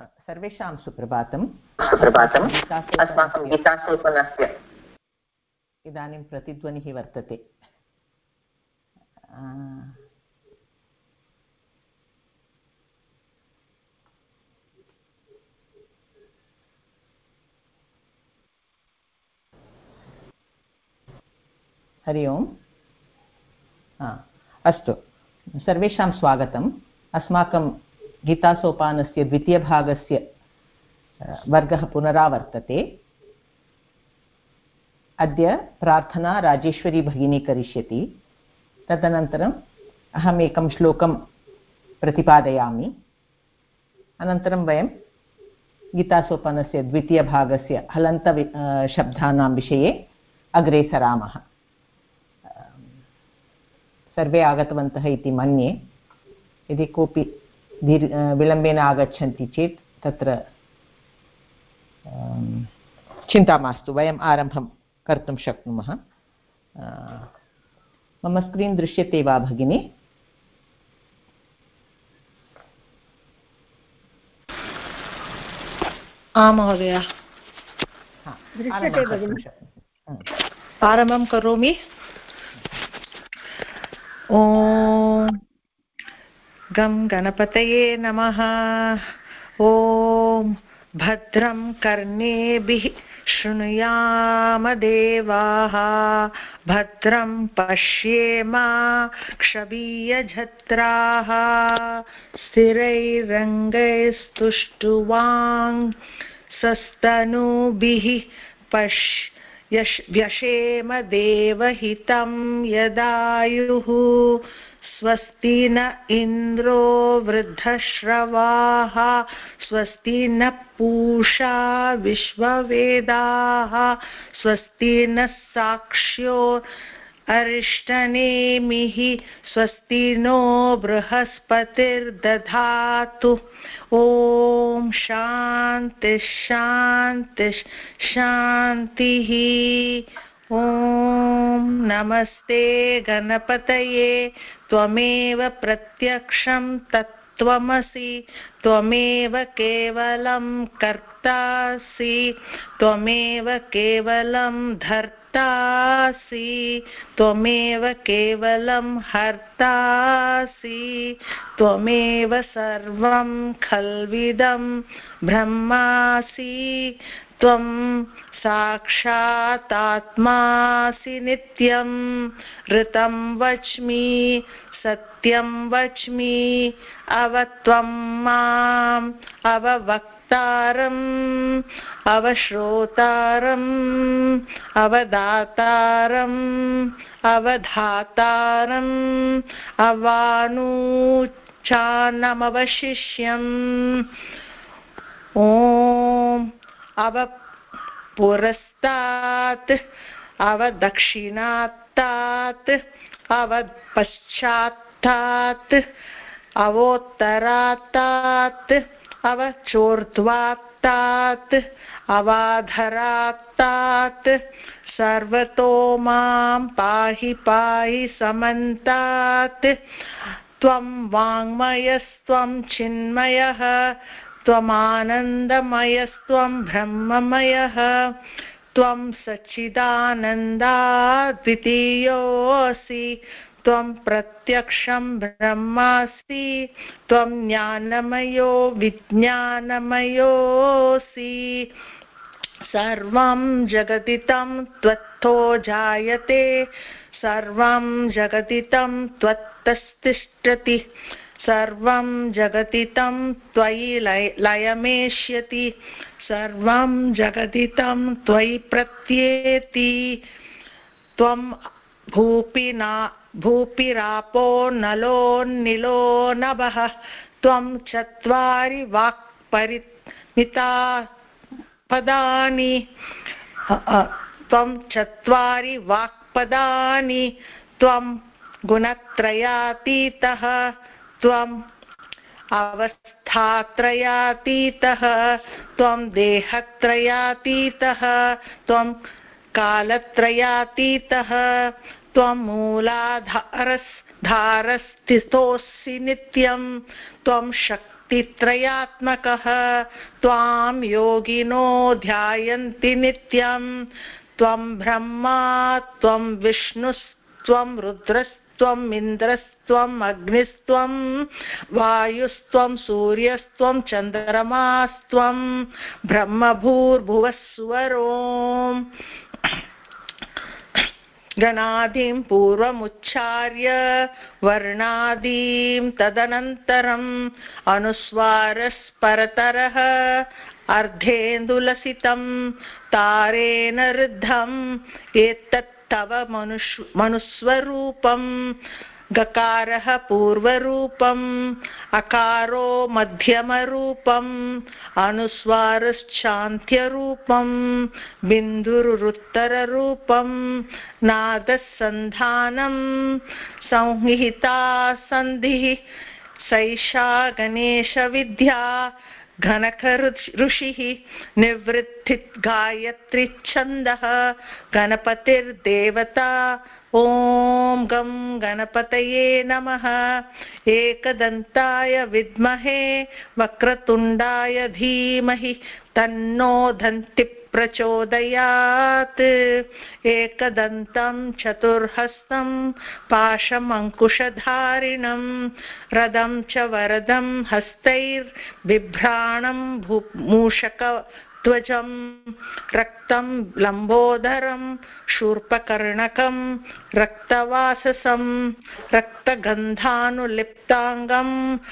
सर्वेषां सुप्रभातम्। अस्माकं गीतासूपनस्य इदानीं प्रतिध्वनिः वर्तते। हरि ओम्। अस्तु, सर्वेषां स्वागतम्। अस्माकं गीतासोपानस्य द्वितीयभागस्य वर्गः पुनरावर्तते। अद्य प्रार्थना राजेश्वरी भगिनी करिष्यति। तदनन्तरम् अहम् एकं श्लोकं प्रतिपादयामि। अनन्तरं वयं गीतासोपानस्य द्वितीयभागस्य हलन्त शब्दानां विषये अग्रे सरामः। सर्वे आगतवन्तः इति मन्ये। यदि कोऽपि विलम्बेन आगच्छन्ति चेत् तत्र चिन्ता मास्तु, वयम् आरम्भं कर्तुं शक्नुमः। मम स्क्रीन् दृश्यते वा भगिनि? आम् महोदय, आरम्भं करोमि। ॐ गं गणपतये नमः। ॐ भद्रं कर्णेभिः शृणुयाम देवाः, भद्रं पश्येमाक्षभिर्यजत्राः, स्थिरैरङ्गैस्तुष्टुवांसस्तनूभिः व्यशेम देवहितं यदायुः। स्वस्ति न इन्द्रो वृद्धश्रवाः, स्वस्ति न पूषा विश्ववेदाः, स्वस्ति न साक्ष्यो अरिष्टनेमिः, स्वस्ति नो बृहस्पतिर्दधातु। ॐ शान्ति शान्ति शान्तिः। ॐ नमस्ते गणपतये, त्वमेव प्रत्यक्षं तत्त्वमसि, त्वमेव केवलं कर्तासि, त्वमेव केवलं धर्तासि, त्वमेव केवलं हर्तासि, त्वमेव सर्वं खल्विदं ब्रह्मासि, त्वं साक्षातात्मासि नित्यं। ऋतं वच्मि सत्यं वच्मि, अवत्वं माम् अववक्तारम् अवश्रोतारम् अवदातारम् अवधातारम् अवानुचानमवशिष्यम्। ॐ अवपुरस्तात् अवदक्षिणात्तात् अवपश्चात्तात् अवोत्तरात्तात् अवचोर्ध्वात्तात् अवाधरात्तात् सर्वतो मां पाहि पाहि समन्तात्। त्वं वाङ्मयस्त्वं चिन्मयः, त्वमानन्दमयस्त्वं ब्रह्ममयः, त्वं सच्चिदानन्दाद्वितीयोऽसि, त्वं प्रत्यक्षं ब्रह्मासि, त्वं ज्ञानमयो विज्ञानमयोऽसि। सर्वं जगदितं त्वत्तो जायते, सर्वं जगदितं त्वत्तस्तिष्ठति, सर्वं जगदितं त्वयि लयमेष्यति, सर्वं जगदितं त्वयि प्रत्येति। त्वं भूपिरापो नलो निलो नभः, त्वं चत्वारि वाक्परिमिता पदानि, त्वं चत्वारि वाक्पदानि, त्वं गुणत्रयातीतः, त्वम् अवस्थात्रयातीतः, त्वं देहत्रयातीतः, त्वं कालत्रयातीतः, त्वं मूलाधारस्थितोऽसि नित्यं, त्वं शक्तित्रयात्मकः त्वां योगिनो ध्यायन्ति नित्यं त्वं ब्रह्मा त्वं विष्णुस्त्वं रुद्रस्त्वम् इन्द्रस्त्वम् अग्निस्त्वं वायुस्त्वं सूर्यस्त्वं चन्द्रमास्त्वं ब्रह्मभूर्भुवस्सुवरोम् गणादिं पूर्वमुच्चार्य वर्णादिं तदनन्तरम् अनुस्वारस्परतरः अर्धेन्दुलसितं तारेण ऋद्धम् एतत् तव मनुस्वरूपम् गकारः पूर्वरूपम् अकारो मध्यमरूपम् अनुस्वारश्चान्त्यरूपम् बिन्दुरुत्तररूपम् नादः सन्धानम् संहिता सन्धिः सैषा गणेशविद्या घनक ऋषिः निवृत्तिः गायत्री छन्दः गणपतिर्देवता ॐ गं गणपतये नमः एकदन्ताय विद्महे वक्रतुण्डाय धीमहि तन्नो दन्ति प्रचोदयात् एकदन्तं चतुर्हस्तं पाशमङ्कुशधारिणं रदं च वरदं हस्तैर्बिभ्राणं मूषकध्वजं रक्तं लम्बोदरं शूर्पकर्णकं रक्तवाससं रक्तगन्धानुलिप्ताङ्गं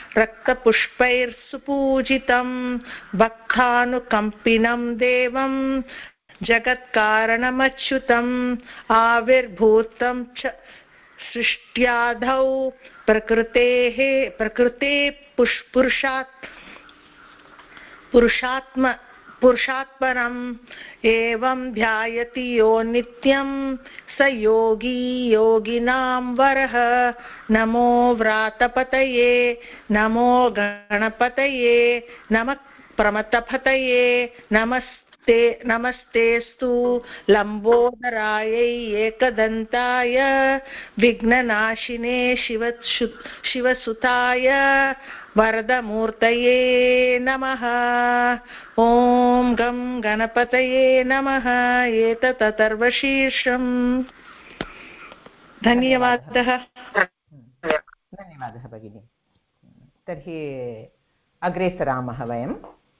रक्तपुष्पैर्सुपूजितं भक्तानुकम्पिनं देवं जगत्कारणमच्युतम् आविर्भूतं च सृष्ट्याधौ प्रकृते पुरुषात्परम् एवं ध्यायति यो नित्यं स योगी योगिनां वरः नमो व्रातपतये नमो गणपतये नमः प्रमथपतये नमस्तेस्तु लम्बोदरायै एकदन्ताय विघ्ननाशिने शिवसुताय वरदमूर्तये नमः ॐ गं गणपतये नमः एतत् अथर्वशीर्षम् धन्यवादः भगिनी। तर्हि अग्रे सरामः वयम्।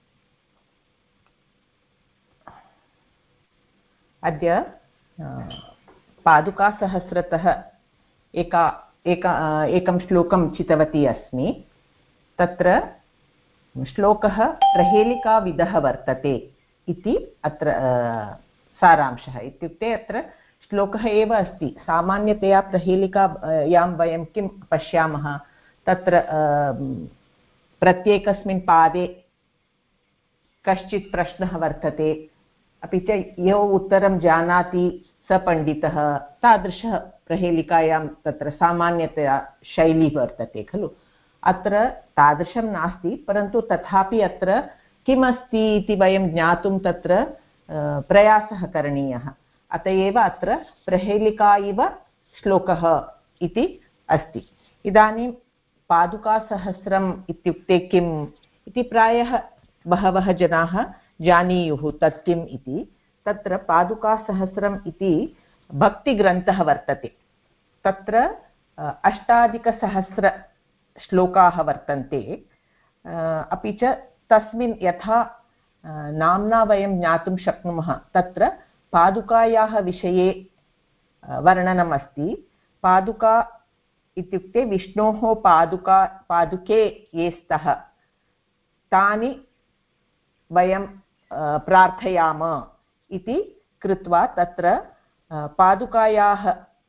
अद्य पादुकासहस्रतः एकं श्लोकं चितवती अस्मि। तत्र श्लोकः प्रहेलिकाविदः वर्तते इति अत्र सारांशः। इत्युक्ते अत्र श्लोकः एव अस्ति। सामान्यतया प्रहेलिकायां वयं किं पश्यामः, तत्र प्रत्येकस्मिन् पादे कश्चित् प्रश्नः वर्तते, अपि च यो उत्तरं जानाति स पण्डितः, तादृशः प्रहेलिकायां तत्र सामान्यतया शैली वर्तते खलु। अत्र तादृशं नास्ति, परन्तु तथापि अत्र किमस्ति इति वयं ज्ञातुं तत्र प्रयासः करणीयः। अत एव अत्र प्रहेलिका इव श्लोकः इति अस्ति। इदानीं पादुकासहस्रम् इत्युक्ते किम् इति प्रायः बहवः जनाः जानीयुः तत् किम् इति। तत्र पादुकासहस्रम् इति भक्तिग्रन्थः वर्तते। तत्र अष्टाधिकसहस्रश्लोकाः वर्तन्ते। अपि च तस्मिन् यथा नाम्ना वयं ज्ञातुं शक्नुमः, तत्र पादुकायाः विषये वर्णनम् अस्ति। पादुका इत्युक्ते विष्णोः पादुके ये स्तः तानि वयं प्रार्थयाम इति कृत्वा तत्र पादुकायाः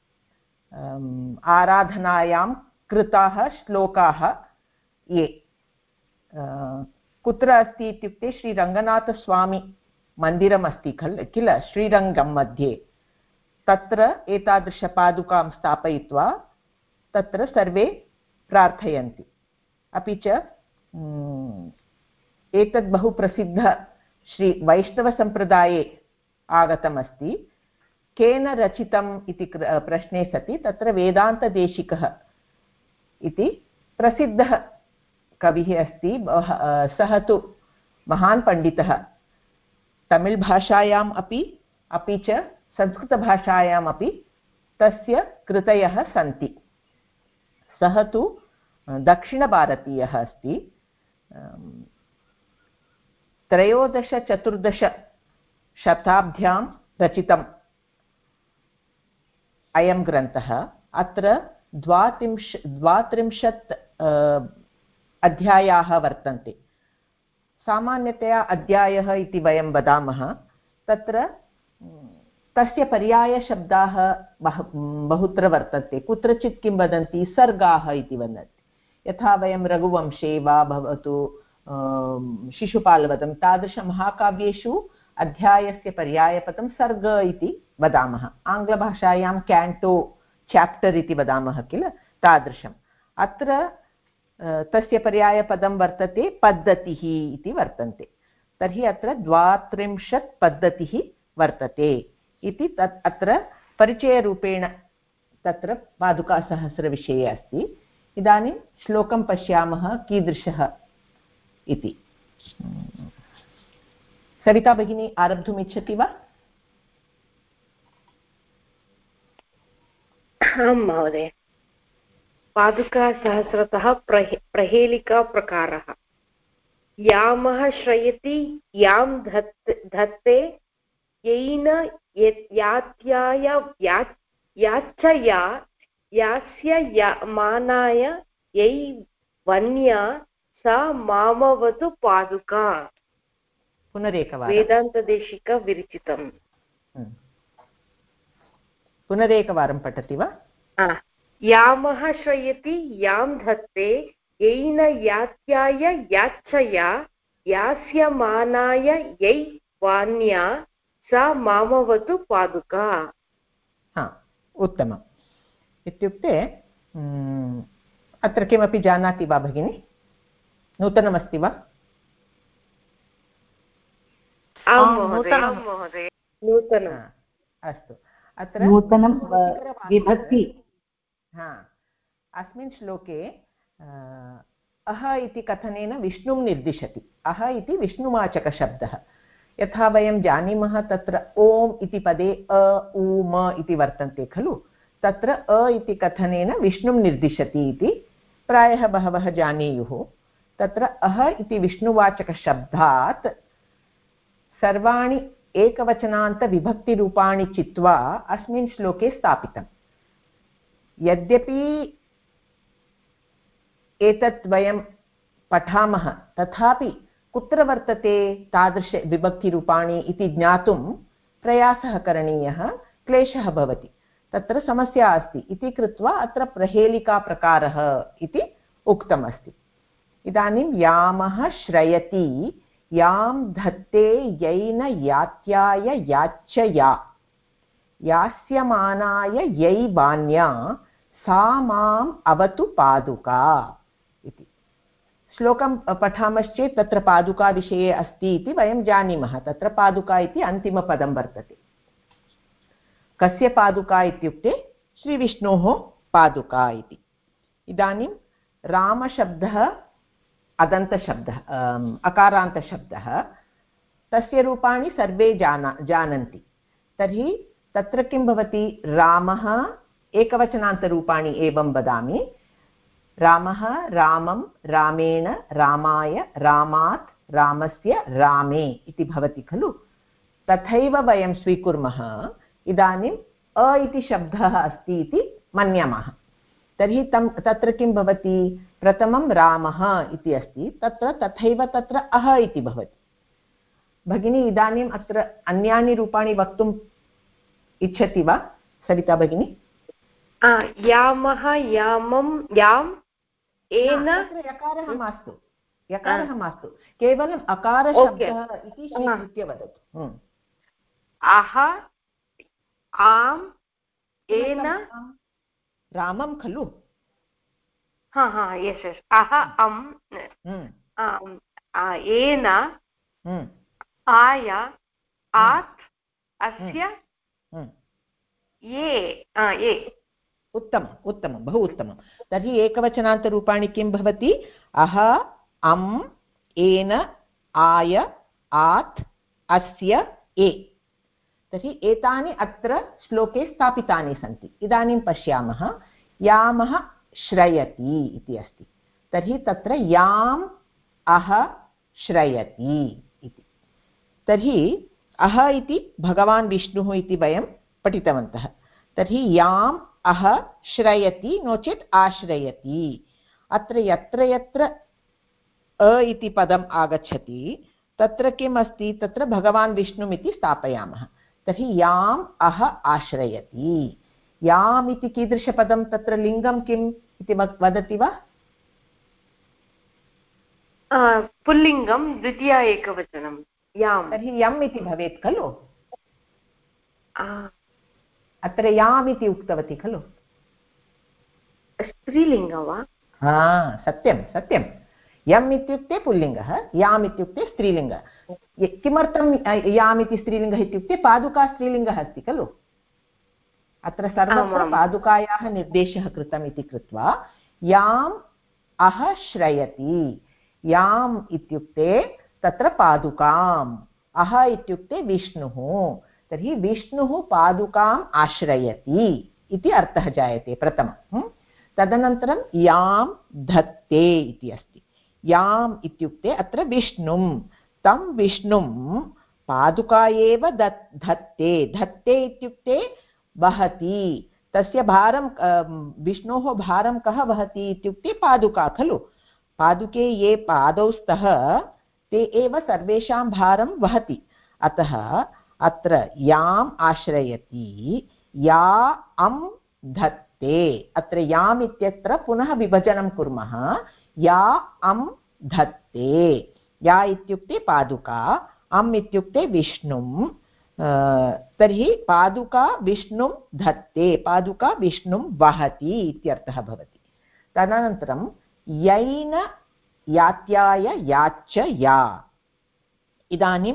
आराधनायां कृताः श्लोकाः ये कुत्र अस्ति इत्युक्ते श्रीरङ्गनाथस्वामी मन्दिरम् अस्ति किल, श्रीरङ्गं मध्ये। तत्र एतादृशपादुकां स्थापयित्वा तत्र सर्वे प्रार्थयन्ति। अपि च एतद् बहु प्रसिद्ध श्रीवैष्णवसम्प्रदाये आगतमस्ति। केन रचितम् इति प्रश्ने सति तत्र वेदान्तदेशिकः इति प्रसिद्धः कविः अस्ति, सः तु महान् पण्डितः, तमिळ् भाषायाम् अपि च संस्कृतभाषायामपि तस्य कृतयः सन्ति। सः तु दक्षिणभारतीयः अस्ति। 13-14 शताब्द्यां रचितम् अयं ग्रन्थः। अत्र 32 अध्यायाः वर्तन्ते। सामान्यतया अध्यायः इति वयं वदामः, तत्र तस्य पर्यायशब्दाः बहुत्र वर्तन्ते। कुत्रचित् किं वदन्ति, सर्गाः इति वदन्ति। यथा वयं रघुवंशे वा भवतु शिशुपालवधं तादृशमहाकाव्येषु अध्यायस्य पर्यायपदं सर्ग इति वदामः। आङ्ग्लभाषायां कैण्टो चाप्टर् इति वदामः किल, तादृशम्। अत्र तस्य पर्यायपदं वर्तते पद्धतिः इति वर्तन्ते। तर्हि अत्र 32 पद्धतिः वर्तते इति अत्र परिचयरूपेण तत्र पादुकासहस्रविषये अस्ति। इदानीं श्लोकं पश्यामः कीदृशः इति। सविता भगिनी आरब्धुमिच्छति वा? आं महोदय। पादुकासहस्रतः प्रहेलिकाप्रकारः। यामः श्रयति यां धत्ते येन यात्याय याच्छया यास्य मानाय यै वन्या सा मामवतु पादुका। पुनरेकवारं वेदान्तदेशिका विरचितम्। पुनरेकवारं पठति वा? यामः श्रयति यां धत्ते येन यात्याय याच्छया यास्य मानाय यै वान्या सा मामवतु पादुका। उत्तमम्। इत्युक्ते अत्र किमपि जानाति वा भगिनी? नूतनमस्ति वा? नूतनम्। अस्तु। अत्र नूतनं विभक्ति। अस्मिन् श्लोके अह इति कथनेन विष्णुं निर्दिशति। अह इति विष्णुवाचकशब्दः। यथा वयं जानीमः तत्र ओम् इति पदे अ उ म इति वर्तन्ते खलु, तत्र अ इति कथनेन विष्णुं निर्दिशति इति प्रायः बहवः जानीयुः। तत्र अह इति विष्णुवाचकशब्दात् सर्वाणि एकवचनान्तविभक्तिरूपाणि चित्वा अस्मिन् श्लोके स्थापितम्। यद्यपि एतत् वयं पठामः, तथापि कुत्र वर्तते तादृशविभक्तिरूपाणि इति ज्ञातुं प्रयासः करणीयः, क्लेशः भवति। तत्र समस्या अस्ति इति कृत्वा अत्र प्रहेलिकाप्रकारः इति उक्तमस्ति। इदानीं यामः श्रयति यां धत्ते येन यात्याय याच्छया यास्यमानाय यै वान्या सा माम् अवतु पादुका इति। श्लोकं पठामश्चेत् तत्र पादुका विषये अस्ति इति वयं जानीमः। तत्र पादुका इति अन्तिमपदं वर्तते। कस्य पादुका इत्युक्ते श्रीविष्णोः पादुका इति। इदानीं रामशब्दः अदन्तशब्दः, अकारान्तशब्दः, तस्य रूपाणि सर्वे जानन्ति। तर्हि तत्र किं भवति, रामः एकवचनान्तरूपाणि एवं वदामि। रामः रामं रामेण रामाय रामात् रामस्य रामे इति भवति खलु। तथैव वयं स्वीकुर्मः। इदानीम् अ इति शब्दः अस्ति इति मन्यामः। तर्हि तत्र किं भवति, प्रथमं रामः इति अस्ति, तत्र तथैव तत्र अह इति भवति। भगिनी इदानीम् अत्र अन्यानि रूपाणि वक्तुम् इच्छति वा सविता भगिनी? यामः यामं याम् एन। यकारः मास्तु, यकारः मास्तु, केवलम् अकारशब्दः इति स्वीकृत्य वदतु। अह आम् एन रामं खलु। Yes yes. अह अम् एन आय आत् अस्य ये उत्तमम् उत्तमं, बहु उत्तमं। तर्हि एकवचनान्तरूपाणि किं भवति? अह, अम्, एन, आय, आत्, अस्य, ए। तर्हि एतानि अत्र श्लोके स्थापितानि सन्ति। इदानीं पश्यामः, यामः श्रयति इति अस्ति। तर्हि तत्र याम् अह श्रयति इति। तर्हि अह इति भगवान् विष्णुः इति वयं पठितवन्तः। तर्हि याम् अह श्रयति नो चेत् आश्रयति। अत्र यत्र यत्र अ इति पदम् आगच्छति तत्र किम् अस्ति? तत्र भगवान् विष्णुम् इति स्थापयामः। तर्हि याम् अह आश्रयति। याम् इति कीदृशपदं? तत्र लिङ्गं किम् इति वदति वा? पुल्लिङ्गं, द्वितीया एकवचनं याम्। तर्हि यम् इति भवेत् खलु? अत्र याम् इति उक्तवती खलु? स्त्रीलिङ्गं वा? सत्यं सत्यं। यम् इत्युक्ते पुल्लिङ्गः, याम् इत्युक्ते स्त्रीलिङ्गः। किमर्थं याम् इति स्त्रीलिङ्गः इत्युक्ते पादुका स्त्रीलिङ्गः अस्ति खलु? अत्र सर्वत्र पादुकायाः निर्देशः कृतम् इति कृत्वा याम् अह श्रयति। याम् इत्युक्ते तत्र पादुकाम्, अह इत्युक्ते विष्णुः। तर्हि विष्णुः पादुकाम् आश्रयति इति अर्थः जायते प्रथमं। तदनन्तरं यां धत्ते इति अस्ति। याम् इत्युक्ते अत्र विष्णुं, तं विष्णुं पादुका एव धत्ते। धत्ते इत्युक्ते वहति। तस्य भारं, विष्णोः भारं कः वहति इत्युक्ते पादुका खलु? पादुके ये पादौ स्तः ते एव सर्वेषां भारं वहति। अतः अत्र याम् आश्रयति, या अं धत्ते। अत्र याम् इत्यत्र पुनः विभजनं कुर्मः। या अं धत्ते। या इत्युक्ते पादुका, अम् इत्युक्ते विष्णुं। तर्हि पादुका विष्णुं धत्ते, पादुका विष्णुं वहति इत्यर्थः भवति। तदनन्तरं यैन यात्याय याच्च या। इदानीं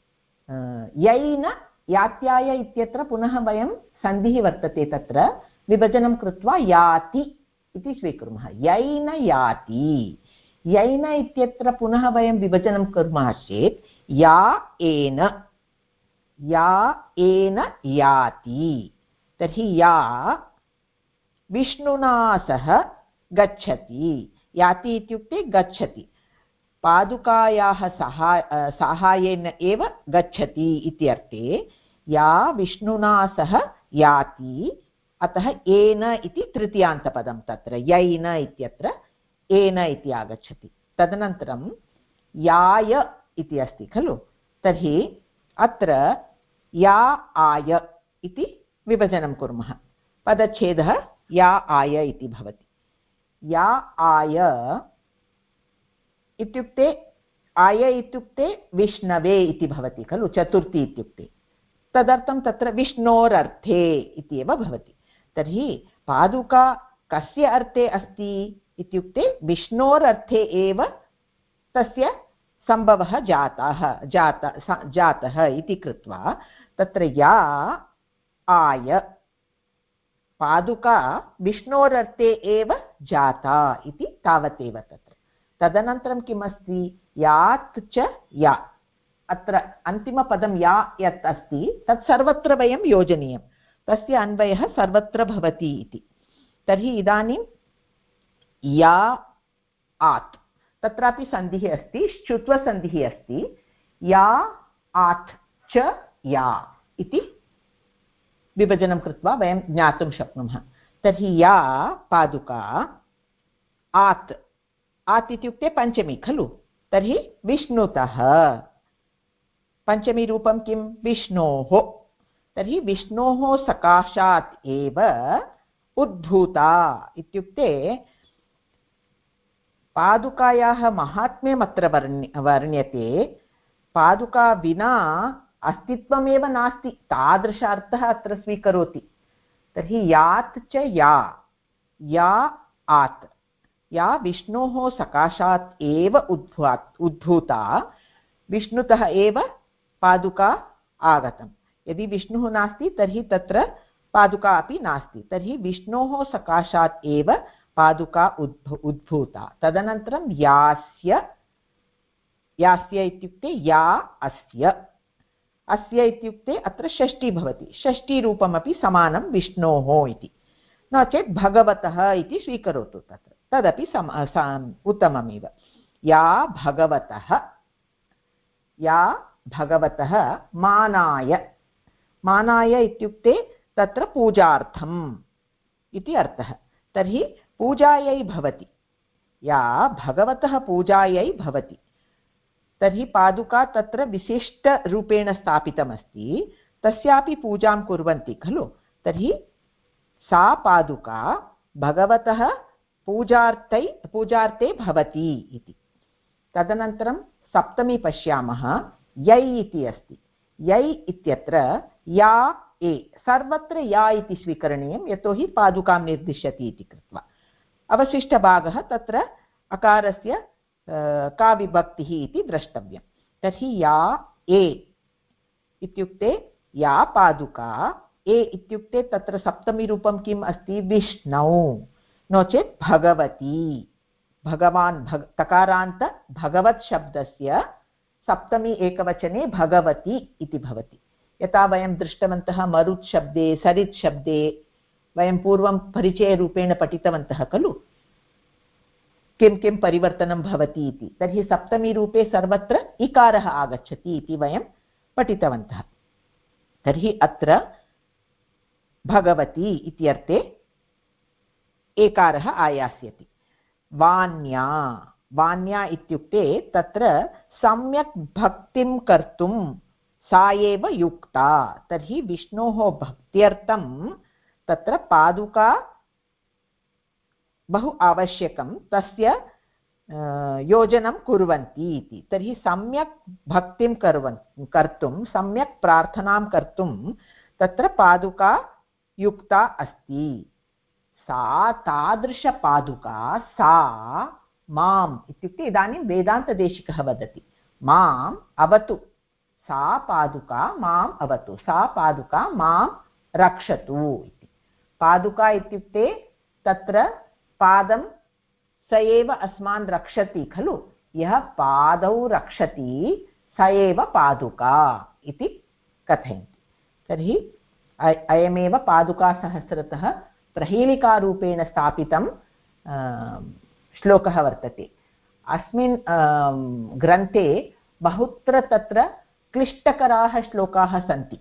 यैन यात्याय इत्यत्र पुनः वयं सन्धिः वर्तते, तत्र विभजनं कृत्वा याति इति स्वीकुर्मः। यैन याति। यैन इत्यत्र पुनः वयं विभजनं कुर्मः चेत् या एन, या एन याति। तर्हि या विष्णुना सह गच्छति। याति इत्युक्ते गच्छति, पादुकायाः साहाय्येन एव गच्छति इत्यर्थे या विष्णुना सह याति। अतः एन इति तृतीयान्तपदं तत्र यैन इत्यत्र एन इति आगच्छति। तदनन्तरं याय इति अस्ति खलु? तर्हि अत्र या आय इति विभजनं कुर्मः। पदच्छेदः या आय इति भवति। या आय इत्युक्ते, आय इत्युक्ते विष्णवे इति भवति खलु, चतुर्थी इत्युक्ते। तदर्थं तत्र विष्णोरर्थे इति एव भवति। तर्हि पादुका कस्य अर्थे अस्ति इत्युक्ते विष्णोरर्थे एव तस्य सम्भवः जातः इति कृत्वा तत्र या आय, पादुका विष्णोरर्थे एव जाता इति तावदेव तत्र। तदनन्तरं किमस्ति? यात् च या। अत्र अन्तिमपदं या यत् अस्ति तत् सर्वत्र वयं योजनीयं, तस्य अन्वयः सर्वत्र भवति इति। तर्हि इदानीं या आत्, तत्रापि सन्धिः अस्ति, श्चुत्वसन्धिः अस्ति। या आत् च या इति विभजनं कृत्वा वयं ज्ञातुं शक्नुमः। तर्हि या पादुका, आत्, आत् इत्युक्ते पञ्चमी खलु? तर्हि विष्णुतः, पञ्चमीरूपं किं? विष्णोः। तर्हि विष्णोः सकाशात् एव उद्भूता इत्युक्ते पादुकायाः माहात्म्यम् अत्र वर्ण्यते। पादुका विना अस्तित्वमेव नास्ति, तादृश अर्थः अत्र स्वीकरोति। तर्हि यात् च या, या आत्, या विष्णोः सकाशात् एव उद्भूता, विष्णुतः एव पादुका आगतं। यदि विष्णुः नास्ति तर्हि तत्र पादुका अपि नास्ति। तर्हि विष्णोः सकाशात् एव पादुका उद्भूता। तदनन्तरं यास्य, यास्य इत्युक्ते या अस्य, अस्य इत्युक्ते अत्र षष्ठी भवति, षष्ठीरूपमपि समानं विष्णोः इति, नो चेत् भगवतः इति स्वीकरोतु, तत्र तदपि उत्तममेव। या भगवतः, या भगवतः मानाय, मानाय इत्युक्ते तत्र पूजार्थम् इति अर्थः। तर्हि पूजायै भवति, या भगवतः पूजायै भवति। तर्हि पादुका तत्र विशिष्टरूपेण स्थापितमस्ति, तस्यापि पूजां कुर्वन्ति खलु। तर्हि सा पादुका भगवतः पूजार्थे भवति इति। तदनन्तरं सप्तमी पश्यामः, यै इति अस्ति। यै इत्यत्र या ए, सर्वत्र या इति स्वीकरणीयं, यतोहि पादुकां निर्दिशति इति कृत्वा। अवशिष्टभागः तत्र अकारस्य का विभक्तिः इति द्रष्टव्यं। तर्हि या ए इत्युक्ते या पादुका, ए इत्युक्ते तत्र सप्तमीरूपं किम् अस्ति, विष्णौ, नो चेत् भगवती, भगवान्, तकारान्त भगवत् शब्दस्य सप्तमी एकवचने भगवती इति भवति। यथा वयं दृष्टवन्तः मरुत् शब्दे, सरित् शब्दे, वयं पूर्वं परिचयरूपेण पठितवन्तः खलु, किं किं परिवर्तनं भवति इति। तर्हि सप्तमीरूपे सर्वत्र इकारः आगच्छति इति वयं पठितवन्तः। तर्हि अत्र भगवती इत्यर्थे एकारः आयास्यति। वान्या, वान्या इत्युक्ते तत्र सम्यक् भक्तिं कर्तुं सा एव युक्ता। तर्हि विष्णोः भक्त्यर्थं तत्र पादुका बहु आवश्यकं, तस्य योजनं कुर्वन्ति इति। तर्हि सम्यक् भक्तिं कर्तुं, सम्यक् प्रार्थनां कर्तुं तत्र पादुका युक्ता अस्ति। सा तादृशपादुका, सा माम् इत्युक्ते इदानीं वेदान्तदेशिकः वदति, माम् अवतु, सा पादुका माम् अवतु, सा पादुका मां रक्षतु इति। पादुका इत्युक्ते तत्र पादं स एव अस्मान् रक्षति खलु, यः पादौ रक्षति स एव पादुका इति कथयन्ति। तर्हि अयमेव पादुकासहस्रतः प्रहेलिकारूपेण स्थापितं श्लोकः वर्तते। अस्मिन् ग्रन्थे बहुत्र तत्र क्लिष्टकराः श्लोकाः सन्ति,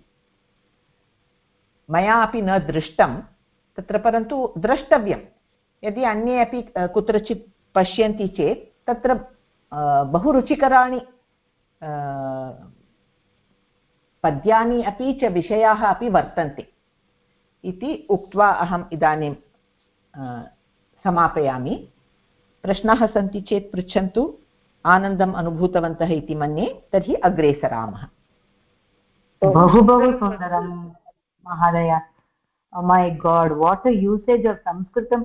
मया अपि न दृष्टं तत्र, परन्तु द्रष्टव्यं। यदि अन्ये अपि कुत्रचित् पश्यन्ति चेत् तत्र बहु रुचिकराणि पद्यानि अपि च विषयाः अपि वर्तन्ते इति उक्त्वा अहम् इदानीं समापयामि। प्रश्नाः सन्ति चेत् पृच्छन्तु, आनन्दम् अनुभूतवन्तः इति मन्ये। तर्हि अग्रे सरामः। बहु बहु सुन्दरं महोदय। My god, what a usage of संस्कृतं।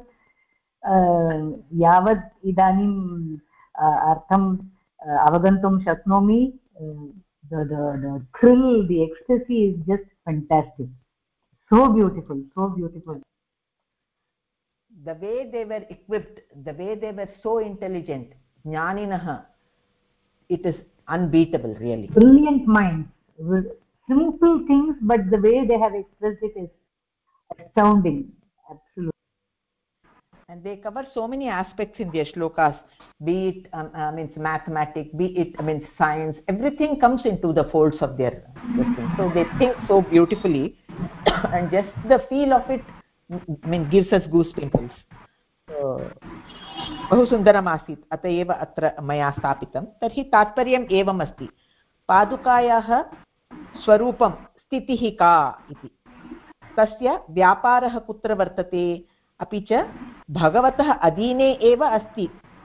यावत् इदानीम् अर्थम् अवगन्तुं शक्नोमि, the thrill, the ecstasy is just fantastic. So beautiful, so beautiful. The way they were equipped, the way they were so intelligent, jnaninah, it is unbeatable, really. Brilliant minds, simple things, but the way they have expressed it is astounding, absolutely. And they cover so many aspects in their shlokas, be it means mathematics, be it means science, everything comes into the folds of their thing. So they think so beautifully, and just the feel of it gives us goosebumps. So बहु सुन्दरम् आसीत्, अत एव अत्र मया स्थापितं। तर्हि तात्पर्यम् एवम् अस्ति, पादुकायाः स्वरूपं, स्थितिः का इति, तस्य व्यापारः कुत्र वर्तते, अपि च भगवतः अधीने एव अस्ति।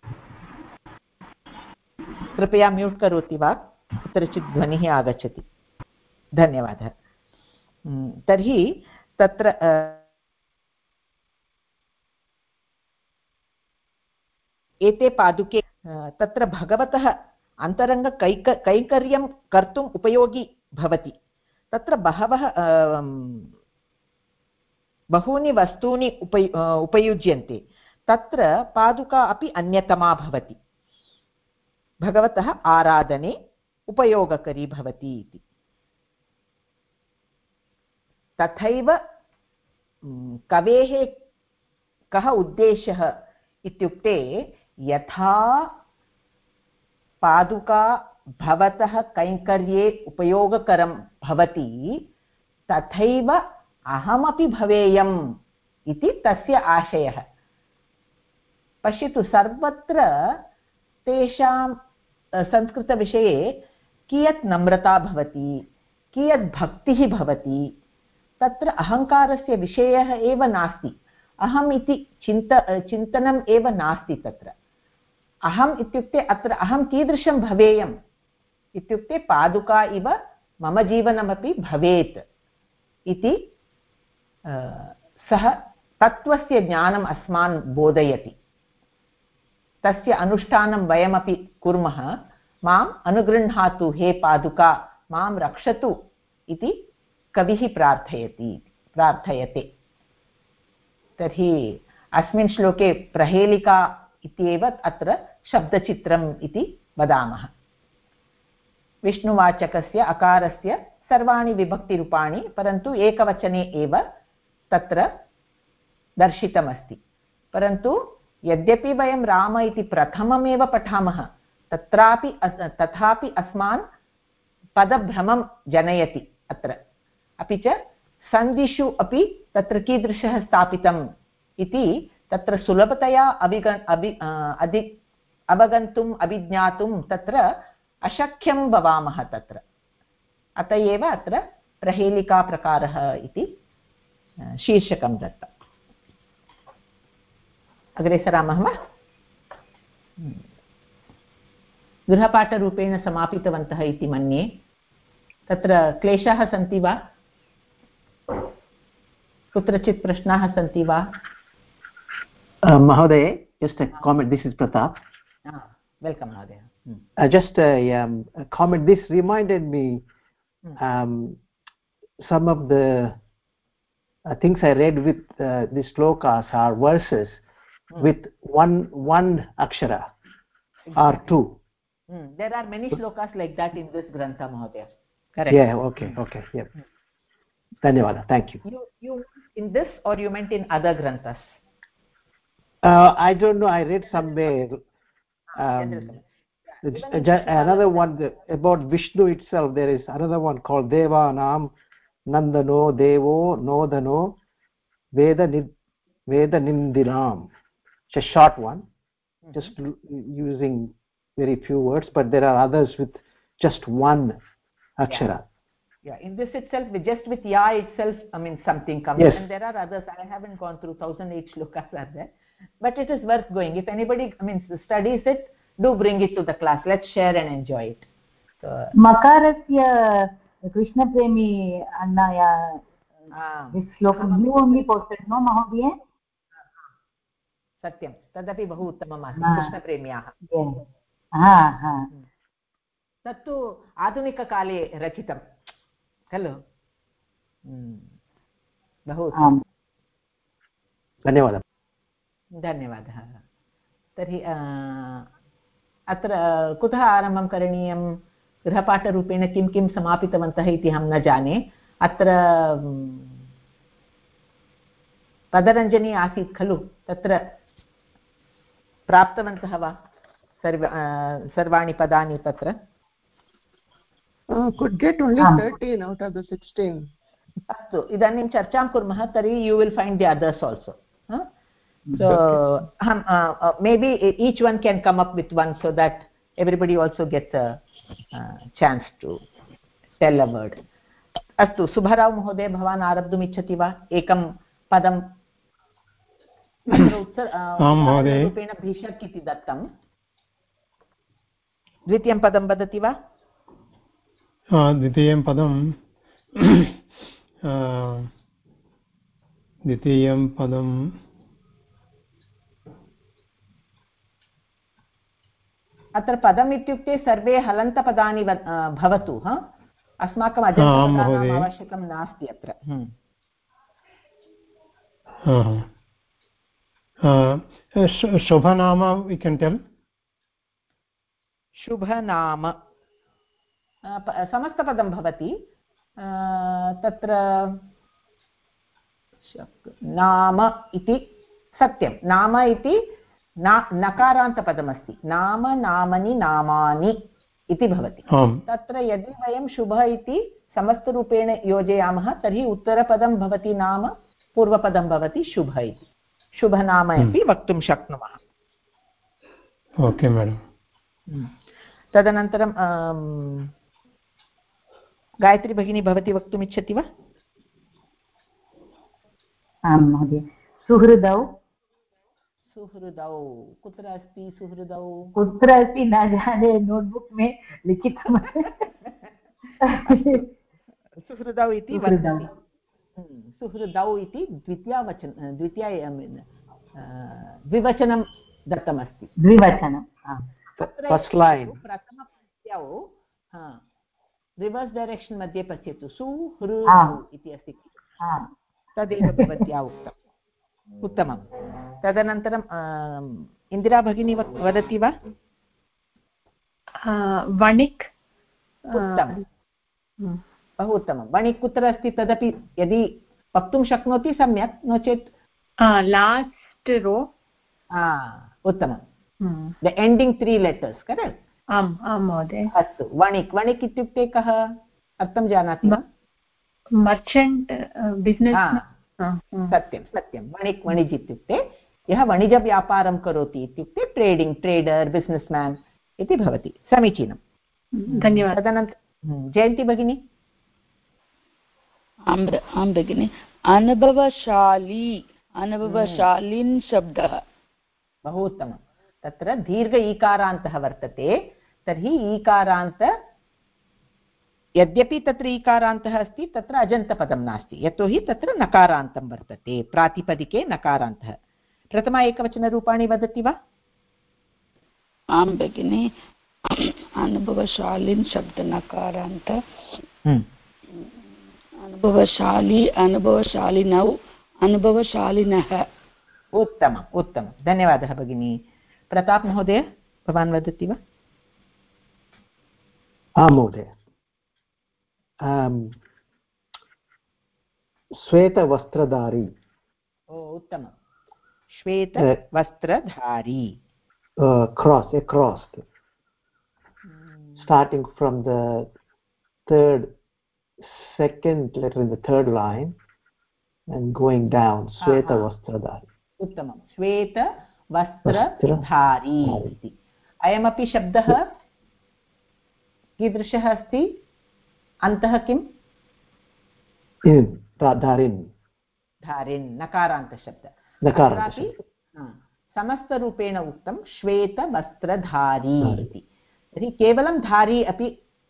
कृपया म्यूट् करोति वा, कुत्रचित् ध्वनिः आगच्छति। धन्यवादः। तर्हि तत्र एते पादुके तत्र भगवतः अन्तरङ्गकैङ्कर्यं कर्तुम् उपयोगी भवति। तत्र बहवः बहूनि वस्तूनि उपयुज्यन्ते, तत्र पादुका अपि अन्यतमा भवति, भगवतः आराधने उपयोगकरी भवति इति। तथैव कवेः कः उद्देशः इत्युक्ते यथा पादुका भवतः कैङ्कर्ये उपयोगकरं भवति तथैव अहमपि भवेयम् इति तस्य आशयः। पश्यतु, सर्वत्र तेषां संस्कृतविषये कियत् नम्रता भवति, कियत् भक्तिः भवति, तत्र अहङ्कारस्य विषयः एव नास्ति, अहम् इति चिन्तनम् एव नास्ति। तत्र अहम् इत्युक्ते अत्र अहं कीदृशं भवेयम् इत्युक्ते पादुका इव मम जीवनमपि भवेत् इति सः तत्त्वस्य ज्ञानम् अस्मान् बोधयति। तस्य अनुष्ठानं वयमपि कुर्मः। माम् अनुगृह्णातु हे पादुका, मां रक्षतु इति कविः प्रार्थयते। तर्हि अस्मिन् श्लोके प्रहेलिका इत्येव अत्र शब्दचित्रम् इति वदामः। विष्णुवाचकस्य अकारस्य सर्वाणि विभक्तिरूपाणि, परन्तु एकवचने एव तत्र दर्शितमस्ति। परन्तु यद्यपि वयं राम इति प्रथममेव पठामः, तथापि अस्मान् पदभ्रमं जनयति अत्र। अपि च सन्धिषु अपि तत्र कीदृशः स्थापितम् इति तत्र सुलभतया अवगन्तुम् अभिज्ञातुं तत्र अशक्यं भवामः तत्र। अत एव अत्र प्रहेलिकाप्रकारः इति शीर्षकं दत्तम्। अग्रे सरामः वा? गृहपाठरूपेण समापितवन्तः इति मन्ये। तत्र क्लेशाः सन्ति वा? कुत्रचित् प्रश्नाः सन्ति वा? Mahoday, just a comment. This is Pratap. Welcome, Mahoday. Just a comment. This reminded me some of the things I read with the slokas or verses with one akshara or two. There are many slokas like that in this grantha, Mahoday. Correct. Yeah. Okay. Yeah. Dhanyawada. Thank you. You in this, or you meant in other granthas? I don't know. I read somewhere. Another one about Vishnu itself. There is another one called Devanam Nandano Devo Nodano Veda Nindiram. It's a short one, just using very few words, but there are others with just one akshara. Yeah, in this itself, just with ya itself, I mean, something comes. Yes. And there are others. I haven't gone through 1008 shlokas are there, but it is worth going. If anybody, studies it, do bring it to the class. Let's share and enjoy it. So, Makarasya Krishna Premi Annaya, this shloka you only posted, no, Mahodaya? सत्यं, तदपि बहु उत्तमम् आसीत् कृष्णप्रेम्याः। तत्तु आधुनिककाले रचितं खलु? बहु धन्यवादः। धन्यवादः। तर्हि अत्र कुतः आरम्भं करणीयं? गृहपाठरूपेण किं किं समापितवन्तः इति अहं न जाने। अत्र पदरञ्जनी आसीत् खलु, तत्र प्राप्तवन्तः वा सर्वाणि पदानि तत्र? Could get only 13 out of the 16. अस्तु, इदानीं चर्चां कुर्मः, तर्हि you will find the others also. So maybe each one can come up with one so that everybody also gets a chance to tell a word. अस्तु, सुभराव महोदय, भवान् आरब्धुम् इच्छति वा? एकं पदं रूपेण भीषक् इति दत्तं, द्वितीयं पदं वदति वा? द्वितीयं पदं अत्र पदम् इत्युक्ते सर्वे हलन्तपदानि भवतु। अस्माकम् अजन्तपदानाम् आवश्यकं नास्ति अत्र। Shubhanama we can tell. शुभनाम समस्तपदं भवति तत्र नाम इति सत्यं नाम इति नकारान्तपदमस्ति नाम नामनि नामानि इति भवति तत्र यदि वयं शुभ इति समस्तरूपेण योजयामः तर्हि उत्तरपदं भवति नाम पूर्वपदं भवति शुभ इति शुभनाम अपि वक्तुं शक्नुमः ओके मैडम तदनन्तरं गायत्री भगिनी भवती वक्तुम् इच्छति वा आं महोदय सुहृदौ सुहृदौ कुत्र अस्ति सुहृदौ कुत्र अस्ति न जाने नोट्बुक् में लिखितं सुहृदौ इति वदति सुहृदौ इति द्विवचनं दत्तमस्ति द्विवचनं प्रथमपङ्क्त्यौ रिवर्स् डैरेक्षन् मध्ये पश्यतु सुहृदौ इति अस्ति तदेव भवत्या उक्तम् उत्तमं तदनन्तरं इन्दिरा भगिनी वदति वा वणिक् उत्तमं बहु उत्तमं वणिक् कुत्र अस्ति तदपि यदि वक्तुं शक्नोति सम्यक् नो चेत् लास्ट् रो उत्तमं द एण्डिङ्ग् 3 letters करेक्ट् आम् आं महोदय अस्तु वणिक् वणिक् इत्युक्ते कः अर्थं जानाति वा मर्चेण्ट् बिस्नेस् सत्यं सत्यं वणिक् वणिज् इत्युक्ते यः वणिजव्यापारं करोति इत्युक्ते ट्रेडिङ्ग् ट्रेडर् बिस्नेस् मैन् इति भवति समीचीनं धन्यवादः तदनन्तरं जयन्ती भगिनी आं भगिनि अनुभवशालीन् शब्दः बहु उत्तमं तत्र दीर्घ ईकारान्तः वर्तते तर्हि ईकारान्त यद्यपि तत्र ईकारान्तः अस्ति तत्र अजन्तपदं नास्ति यतोहि तत्र नकारान्तं वर्तते प्रातिपदिके नकारान्तः प्रथमा एकवचनरूपाणि वदति वा आं भगिनि अनुभवशालीन् शब्दनकारान्त अनुभवशाली अनुभवशालिनौ अनुभवशालिनः उत्तमम् उत्तमं धन्यवादः भगिनी प्रताप् महोदय भवान् वदति वा आं महोदय श्वेतवस्त्रधारी उत्तमं श्वेतवस्त्रधारी cross starting from the second letter in the third line and going down श्वेतवस्त्रधारी उत्तमं श्वेतवस्त्रधारी इति अयमपि शब्दः कीदृशः अस्ति अन्तः किं धारिन् धारिन् नकारान्तशब्दः नकारान्त समस्तरूपेण उक्तं श्वेतवस्त्रधारी इति तर्हि केवलं धारी अपि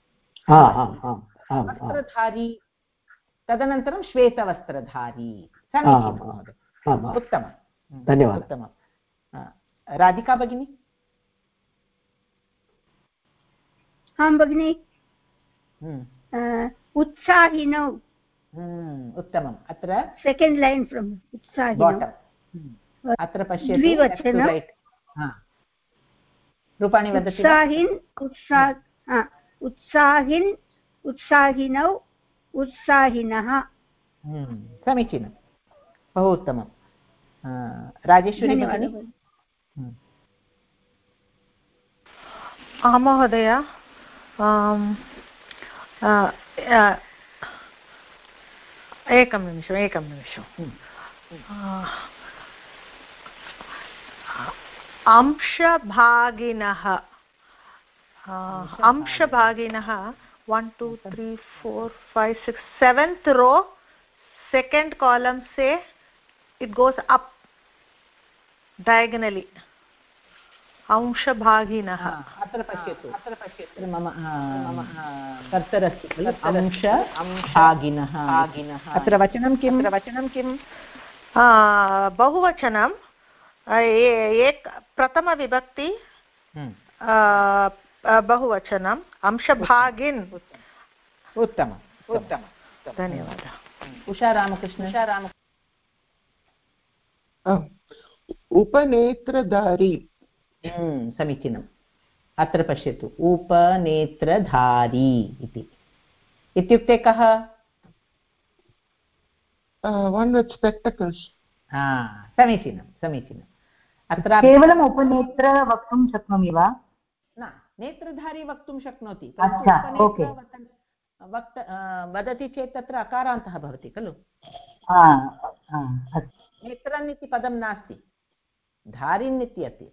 वस्त्रधारी तदनन्तरं श्वेतवस्त्रधारी समीचीनं महोदय उत्तमं धन्यवादः उत्तमं राधिका भगिनी आं भगिनि उत्साहिनौ उत्तमम् अत्र सेकेण्ड् लैन् फ्रम् उत्साहिनौ अत्र पश्यतु द्विवचनं रूपाणि वदति उत्साहिन् उत्साहिनौ उत्साहिनः समीचीनं बहु उत्तमं राजेश्वरी भगिनी महोदय एकं निमिषम् अंशभागिनः 1 2 3 4 5 6 7th row second column say it goes up diagonally अंशभागिनः अत्र पश्यतु मम कर्सर् अस्ति खलु अंशभागिनः अत्र वचनं किं बहुवचनं प्रथमविभक्ति बहुवचनम् अंशभागिन् उत्तमं धन्यवादः उषा रामकृष्ण उपनेत्रधारी। समीचीनम्। अत्र पश्यतु उपनेत्रधारी इत्युक्ते कः? one with spectacles. समीचीनम्। अत्र केवलम् उपनेत्र वक्तुं शक्नोमि वा? न, नेत्रधारी वक्तुं शक्नोति। वदति चेत् तत्र अकारान्तः भवति खलु। नेत्रन् इति पदं नास्ति, धारिन् इति अस्ति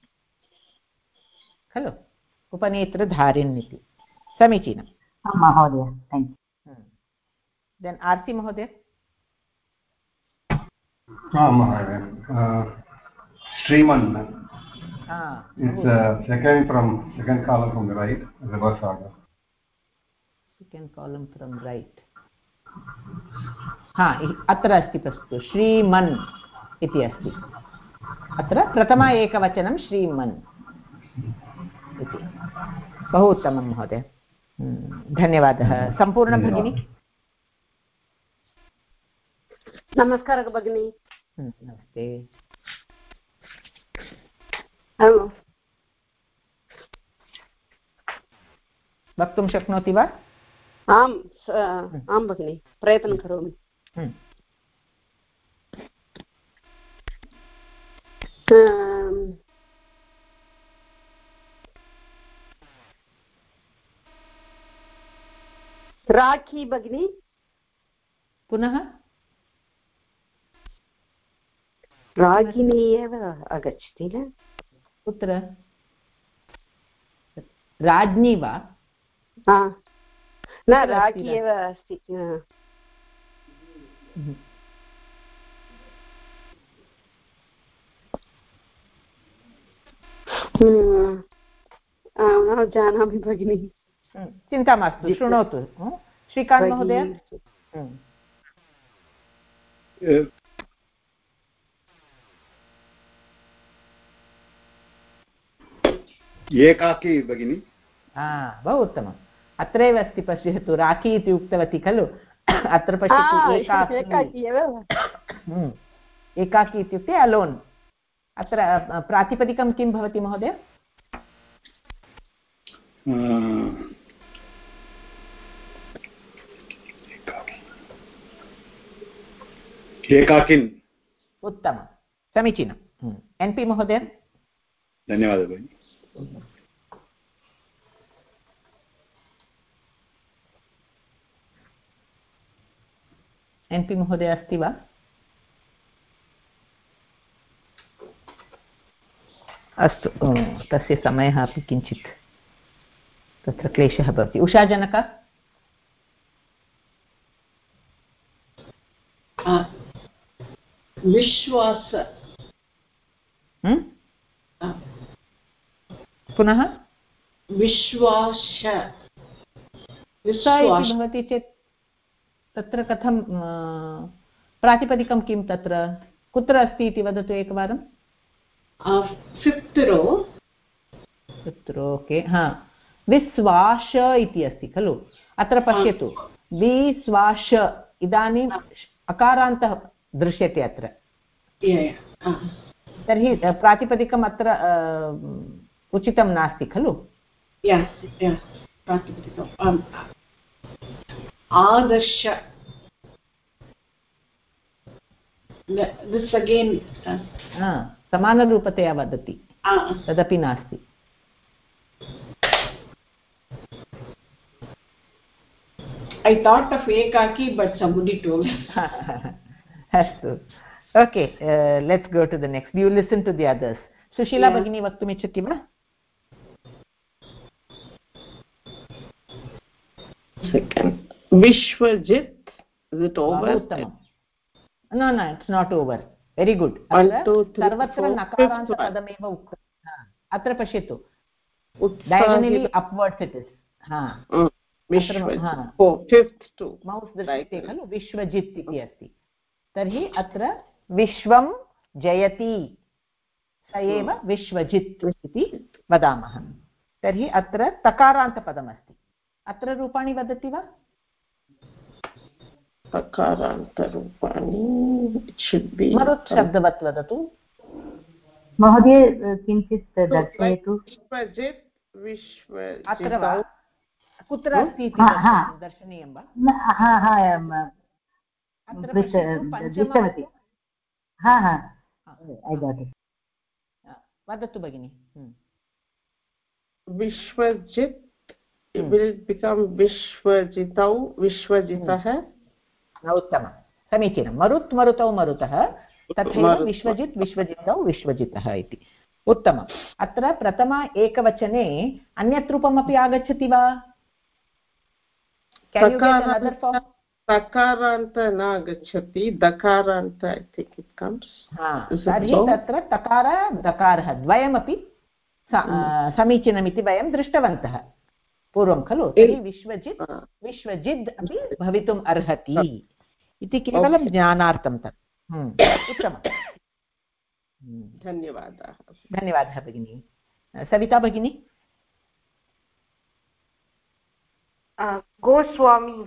खलु, उपनेत्रधारिन् इति। समीचीनम् महोदय। देन् आर्ति महोदय। Shriman. It's second column from the right, reverse order. Second column from right. अत्र अस्ति पश्यतु श्रीमन् इति अस्ति। अत्र प्रथम एकवचनं श्रीमन् इति। बहु उत्तमं महोदय, धन्यवादः। सम्पूर्ण भगिनी। नमस्कारः भगिनी। नमस्ते। वक्तुं शक्नोति वा? आं भगिनि, प्रयत्नं करोमि। राखी भगिनी। पुनः रागिनी एव आगच्छति न? कुत्र? राज्ञी वा? न, रागी एव अस्ति। न जानामि भगिनि। चिन्ता मास्तु, शृणोतु। श्रीकान्त् महोदय। एकाकी भगिनी। बहु उत्तमम्। अत्रैव अस्ति पश्यतु, राखी इति उक्तवती खलु। अत्र पश्यतु एकाकी इत्युक्ते अलोन्। अत्र प्रातिपदिकं किं भवति महोदय? एकाकिन्। उत्तमं, समीचीनम्। NP महोदय। धन्यवादः भगिनि। NP महोदय अस्ति वा? अस्तु, तस्य समयः अपि किञ्चित् तत्र क्लेशः भवति। उषाजनक। विश्वास। पुनः विश्वास भवति चेत् तत्र कथं प्रातिपदिकं किं तत्र कुत्र अस्ति इति वदतु एकवारं। फिफ्त् रो। ओके, विश्वास इति अस्ति खलु। अत्र पश्यतु, विश्वास इदानीम् अकारान्तः दृश्यते अत्र। तर्हि प्रातिपदिकम् अत्र उचितं नास्ति खलु। आदर्श। This again. समानरूपतया वदति, तदपि नास्ति। I thought of ekaki, but somebody told. Astu. Okay, let's go to the next. You listen to the others. Sushila Bhagini vaktum ichchati va? Second. Vishwajit. Is it over? No, it's not over. Very good. सर्वत्र नकारान्तपदमेव उक्तम्। अत्र पश्यतु, diagonally upwards it is. Mouse दृश्यते खलु, विश्वजित् इति अस्ति। तर्हि अत्र विश्वं जयति, स एव विश्वजित् इति वदामः। तर्हि अत्र तकारान्तपदमस्ति। अत्र रूपाणि वदति वा? तकारान्तरूपाणि it should be मरुत् शब्दवत् वदतु महोदय किञ्चित् दर्शयतु विश्वजित् अत्र वा कुत्र अस्ति इति दर्शनीयं वा दृष्टवती वदतु भगिनि विश्वजित् will become विश्वजितौ विश्वजितः उत्तमं समीचीनं मरुत् मरुतौ मरुतः तथैव विश्वजित् विश्वजितौ विश्वजितः इति उत्तमम् अत्र प्रथम एकवचने अन्यत् रूपमपि आगच्छति वा तकारान्त न आगच्छति दकारान्त I think it comes तर्हि तत्र तकार दकारः द्वयमपि समीचीनमिति वयं दृष्टवन्तः पूर्वं खलु तर्हि विश्वजित् विश्वजिद् अपि भवितुम् अर्हति इति केवलं ज्ञानार्थं तत् उत्तमं धन्यवादः भगिनी सविता भगिनी गोस्वामी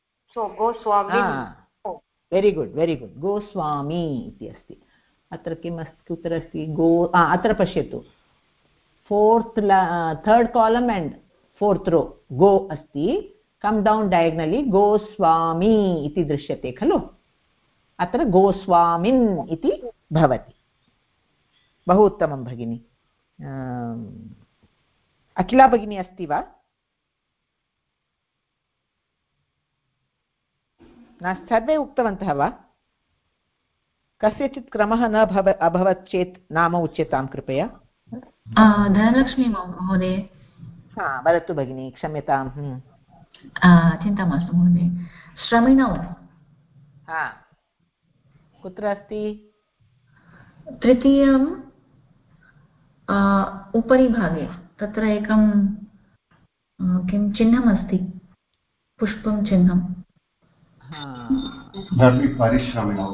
वेरि गुड् गोस्वामी इति अस्ति अत्र किम् अस्ति कुत्र अस्ति अत्र पश्यतु third column and fourth row go अस्ति कम डाउन डायगनली गोस्वामी इति दृश्यते खलु अत्र गोस्वामिन् इति भवति बहु उत्तमं भगिनी अखिला भगिनी अस्ति वा न सर्वे उक्तवन्तः वा कस्यचित् क्रमः न अभवत् चेत् नाम उच्यतां कृपया धनलक्ष्मी महोदय वदतु भगिनी क्षम्यतां चिन्ता मास्तु महोदय श्रमिणौ कुत्र अस्ति तृतीयम् उपरि भागे तत्र एकं किं चिह्नम् अस्ति पुष्पं चिह्नं परिश्रमिणौ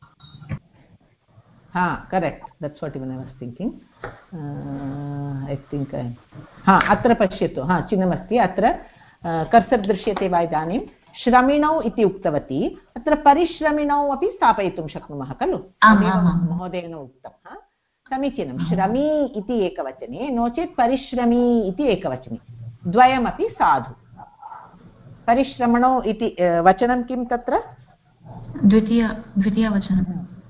correct that's what even I was thinking I think अत्र पश्यतु चिह्नमस्ति अत्र कर्सर् दृश्यते वा इदानीं श्रमिणौ इति उक्तवती अत्र परिश्रमिणौ अपि स्थापयितुं शक्नुमः खलु महोदयेन उक्तं समीचीनं श्रमी इति एकवचने नो चेत् परिश्रमी इति एकवचने द्वयमपि साधु परिश्रमणौ इति वचनं किं तत्र द्वितीयवचनं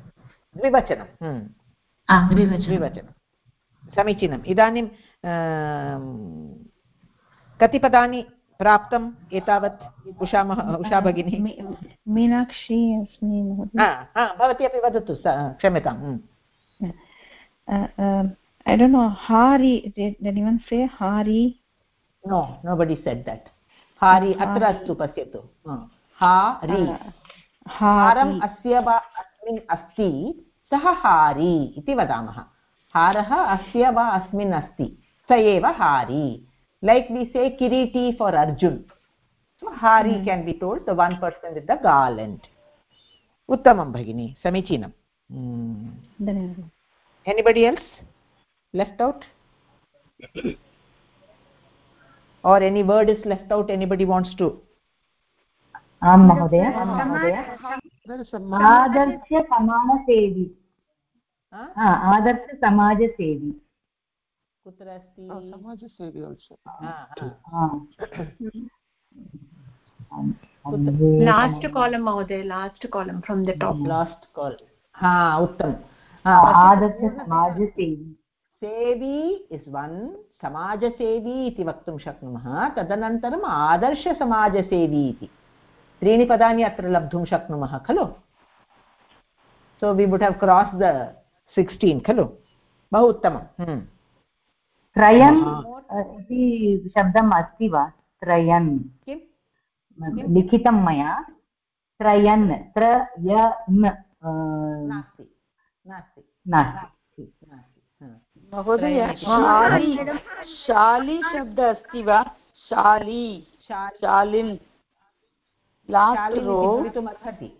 द्विवचनं समीचीनम् इदानीं कति पदानि प्राप्तम् एतावत् उषा भगिनी मीनाक्षी अस्मि भवती अपि वदतु क्षम्यताम् I don't know hari did anyone say hari no nobody said that hari atra astu pasyatu hari haram asya va asmin asti sah hari iti vadamah harah asya va asmin asti sa eva hari like we say kiriti for Arjun so hari can be told the one person with the garland uttamam bhagini samichinam anybody else left out or any word is left out anybody wants to महोदय आदर्श समाजसेवी आदर्श समाजसेवी कुत्र अस्ति समाजसेवी also last column mahoday last column from the top last column uttam आदर्श समाजसेवी सेवी is one समाजसेवी इति वक्तुं शक्नुमः तदनन्तरम् आदर्शसमाजसेवी इति त्रीणि पदानि अत्र लब्धुं शक्नुमः खलु so we would have cross the 16 खलु बहु उत्तमं त्रयन् इति शब्दम् अस्ति वा त्रयन् किं लिखितं मया त्रयन् त्रयन् नास्ति नास्ति नास्ति महोदय शाली शब्द अस्ति वा शाली शालिन् लास्ट् रो भवितुमर्हति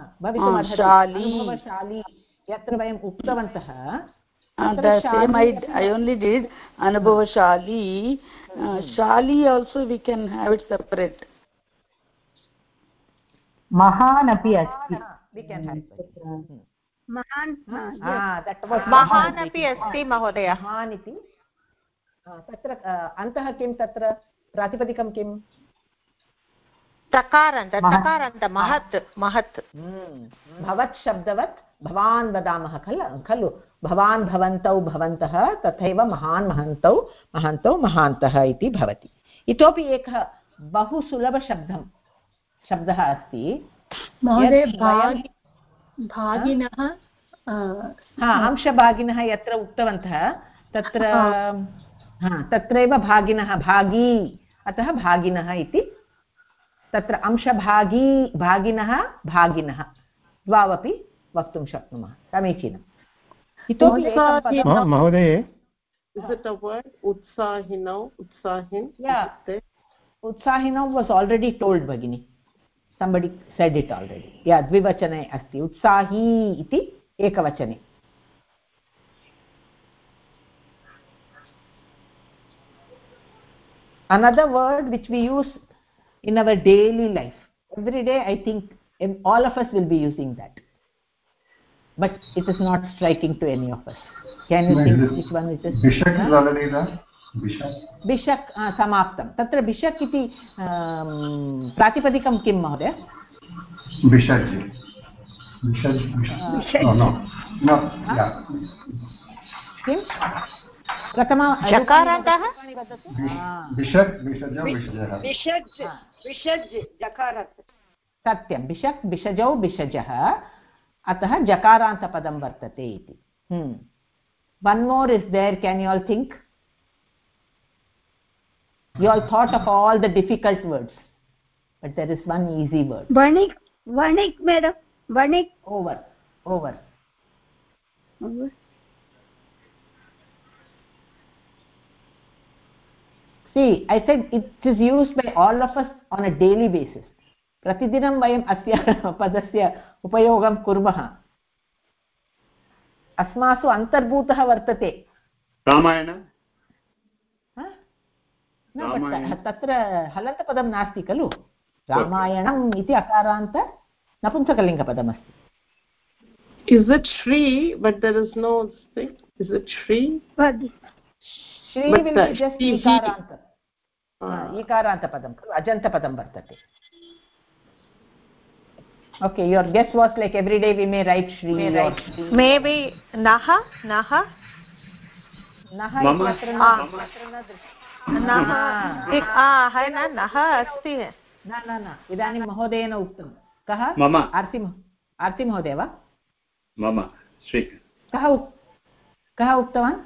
शाली यत्र वयम् उक्तवन्तः the same I only did anubhavashali shali also we can have it separate महान् अपि अस्ति महान् अपि अस्ति महोदय महान् इति तत्र अन्तः किं तत्र प्रातिपदिकं किम् तकारान्त महत् महत् भवत् शब्दवत् भवान् वदामः खलु भवान् भवन्तौ भवन्तः तथैव महान् महन्तौ महन्तौ महान्तः इति भवति इतोपि एकः बहु सुलभशब्दः अस्ति महोदय भागिनः अंशभागिनः यत्र उक्तवन्तः तत्र तत्रैव भागिनः भागी अतः भागिनः इति तत्र अंशभागी भागिनः भागिनः द्वावपि वक्तुं शक्नुमः समीचीनम् इतोपि महोदय उत्साहिनौ वास् आल्रेडि टोल्ड् भगिनी somebody said it already द्विवचने अस्ति उत्साही इति एकवचने another word which we use in our daily life every day. I think all of us will be using that, but it is not striking to any of us. Can you think which one it is? Bishak is already there. Bishak समाप्तं तत्र बिशक् इति प्रातिपदिकं किं महोदय बिशक् किं प्रथम जकारान्तः सत्यं बिशक् बिषजौ बिषजः अतः जकारान्तपदं वर्तते इति one more is there. Can you all think? You all thought of all the difficult words, but there is one easy word. Vanik madam, vanik. Over. See, I said it is used by all of us on a daily basis. Pratidinam vayam asya padasya upayogam kurmah. अस्मासु अन्तर्भूतः वर्तते रामायण तत्र हलन्तपदं नास्ति खलु रामायणम् इति अकारान्त नपुंसकलिङ्गपदमस्ति Is it Shri, but there is no thing? Is it Shri? Shri will be just ikaranta. Ikaranta-padam, ajanta-padam vartate. Okay, your guess was like every day we may write Shri. Maybe Naha. Naha है ना नः अस्ति न इदानीं महोदयेन उक्तं कः आर्ति महोदय वा मम श्री कः उक्तवान्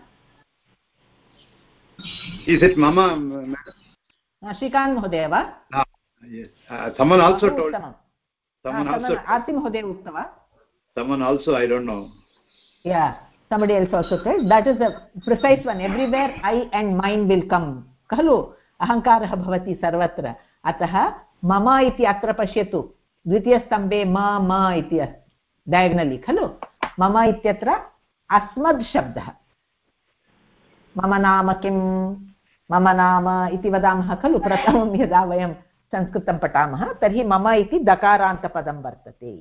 Is it mama? श्रीकान्त् महोदय वा Someone also told. आर्ति महोदय उक्तवान् Someone also, I don't know. Yeah, somebody else also said. That is the precise one. Everywhere I and mine will come. खलु अहङ्कारः भवति सर्वत्र अतः मम इति अत्र पश्यतु द्वितीयस्तम्भे म इति डायगनली खलु मम इत्यत्र अस्मद् शब्दः मम नाम किं मम नाम इति वदामः खलु प्रथमं यदा वयं संस्कृतं पठामः तर्हि मम इति दकारान्तपदं वर्तते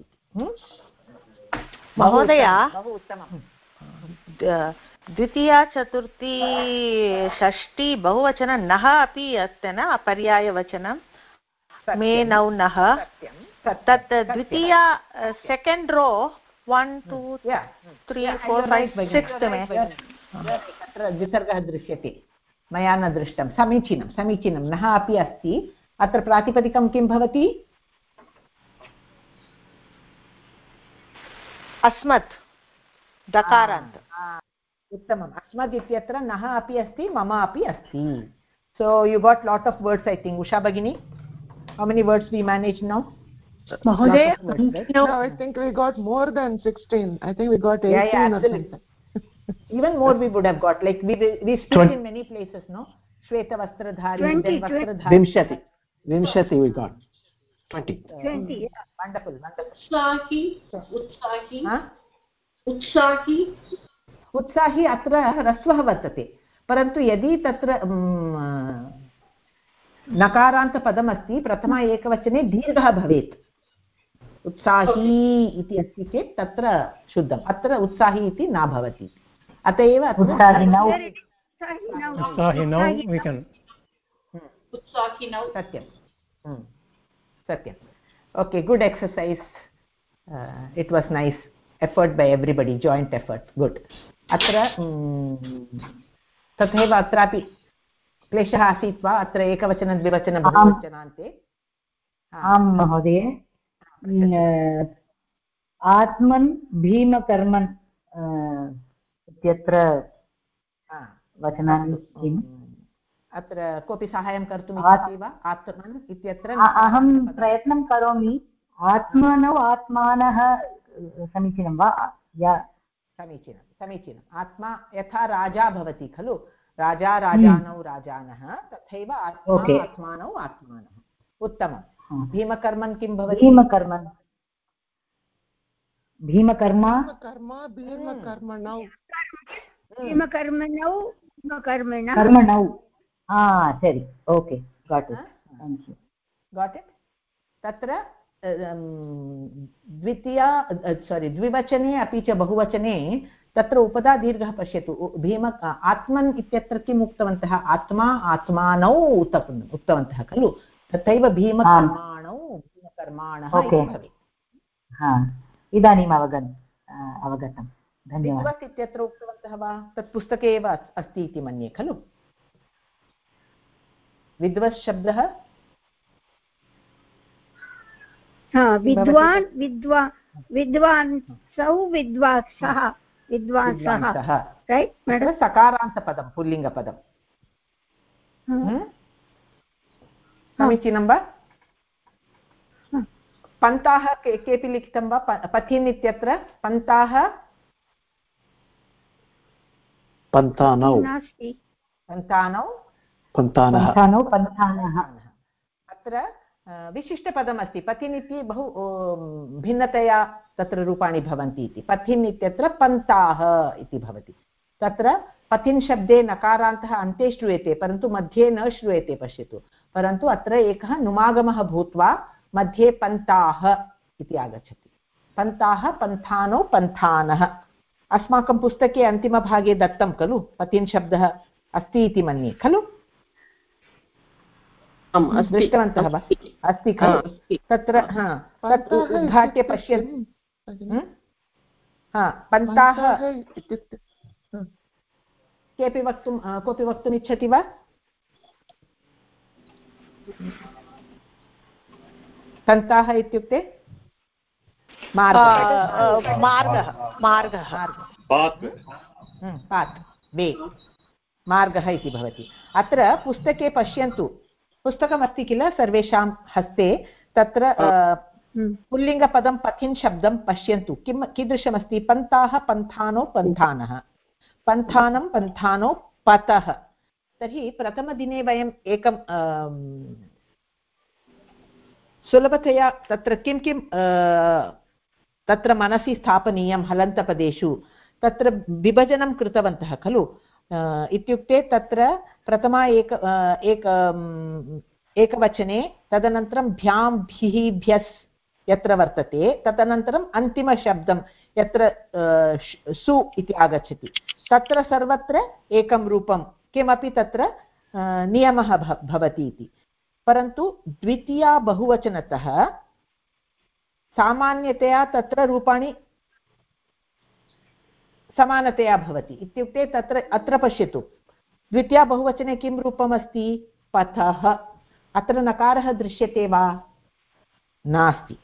महोदय बहु उत्तमं द्वितीया चतुर्थी षष्ठी बहुवचन नः अपि अस्ति न पर्यायवचनं मे नौ नः तत् द्वितीया सेकेण्ड् रो 1 2 3 4 5 6 मे तत्र विसर्गः दृश्यते मया न दृष्टं समीचीनं नः अपि अस्ति अत्र प्रातिपदिकं किं भवति अस्मत् दकारान्त उत्तमम् अस्मद् इत्यत्र नः अपि अस्ति मम अपि अस्ति so you got lot of words I think Usha Bagini how many words we manage now Mahoday no I think we got more than 16 I think we got 18 or something even more we would have got like we speak in many places no Shweta Vastradhari Vimshati we got 20 yeah, wonderful उत्साही अत्र ह्रस्वः वर्तते परन्तु यदि तत्र नकारान्तपदमस्ति प्रथम एकवचने दीर्घः भवेत् उत्साही इति अस्ति चेत् तत्र शुद्धम् अत्र उत्साही इति न भवति अत एव उत्साहिनौ सत्यं सत्यम् okay good exercise it was nice effort by everybody joint effort good अत्र तथैव अत्रापि क्लेशः आसीत् वा अत्र एकवचनं द्विवचनं बहुवचनान्ते आं महोदय आत्मन् भीमकर्मन् इत्यत्र वचनानि किम् अत्र कोऽपि साहाय्यं कर्तुम् इच्छति वा आत्मन् इत्यत्र अहं प्रयत्नं करोमि आत्मनौ आत्मानः समीचीनं वा समीचीनम् आत्मा यथा राजा भवति खलु राजा राजानौ राजानः तथैव आत्मा आत्मानौ आत्मानः उत्तमं भीमकर्मन् किं भवति भीमकर्मणौ सरि ओके गाट् इट् तत्र द्विवचने अपि च बहुवचने तत्र उपधादीर्घः पश्यतु भीम आत्मन् इत्यत्र किम् उक्तवन्तः आत्मा आत्मानौ उक्तवन्तः खलु तथैव भीमकर्माणौ भीमकर्माणः भवेत् इदानीम् अवगतं धन्यवादः विद्वत् इत्यत्र उक्तवन्तः वा तत् पुस्तके एव अस्ति इति मन्ये खलु विद्वत् शब्दः विद्वान् विद्वांसौ विद्वांसः रैट् सकारान्तपदं पुल्लिङ्गपदं समीचीनं वा पन्ताः केऽपि लिखितं वा पथिन् इत्यत्र पन्ताः पन्तानौ अत्र विशिष्टपदम् अस्ति पथिन् इति बहु भिन्नतया तत्र रूपाणि भवन्ति इति पथिन् इत्यत्र पन्ताः इति भवति तत्र पथिन् शब्दे नकारान्तः अन्ते श्रूयते परन्तु मध्ये न श्रूयते पश्यतु परन्तु अत्र एकः नुमागमः भूत्वा मध्ये पन्ताः इति आगच्छति पन्ताः पन्थानौ पन्थानः अस्माकं पुस्तके अन्तिमभागे दत्तं खलु पथिन् शब्दः अस्ति इति मन्ये खलु दृष्टवन्तः वा अस्ति खलु तत्र तत् उद्घाट्य पश्यन्तु पन्ताः कोऽपि वक्तुम् इच्छति वा पन्ताः इत्युक्ते मार्गः इति भवति अत्र पुस्तके पश्यन्तु पुस्तकमस्ति किल सर्वेषां हस्ते तत्र पुल्लिङ्गपदं पथिन् शब्दं पश्यन्तु कीदृशमस्ति पन्ताः पन्थानौ पन्थानः पन्थानं पन्थानौ पतः तर्हि प्रथमदिने वयम् एकं सुलभतया तत्र किं किं तत्र मनसि स्थापनीयं हलन्तपदेषु तत्र विभजनं कृतवन्तः खलु इत्युक्ते तत्र प्रथमा एकवचने तदनन्तरं भ्यां भिः भ्यस् यत्र वर्तते तदनन्तरम् अन्तिमशब्दं यत्र सु इति आगच्छति तत्र सर्वत्र एकं रूपं किमपि तत्र नियमः भवति इति परन्तु द्वितीया बहुवचनतः सामान्यतया तत्र रूपाणि समानतया भवति इत्युक्ते तत्र अत्र पश्यतु द्वितीया बहुवचने किं रूपमस्ति पथः अत्र नकारः दृश्यते वा नास्ति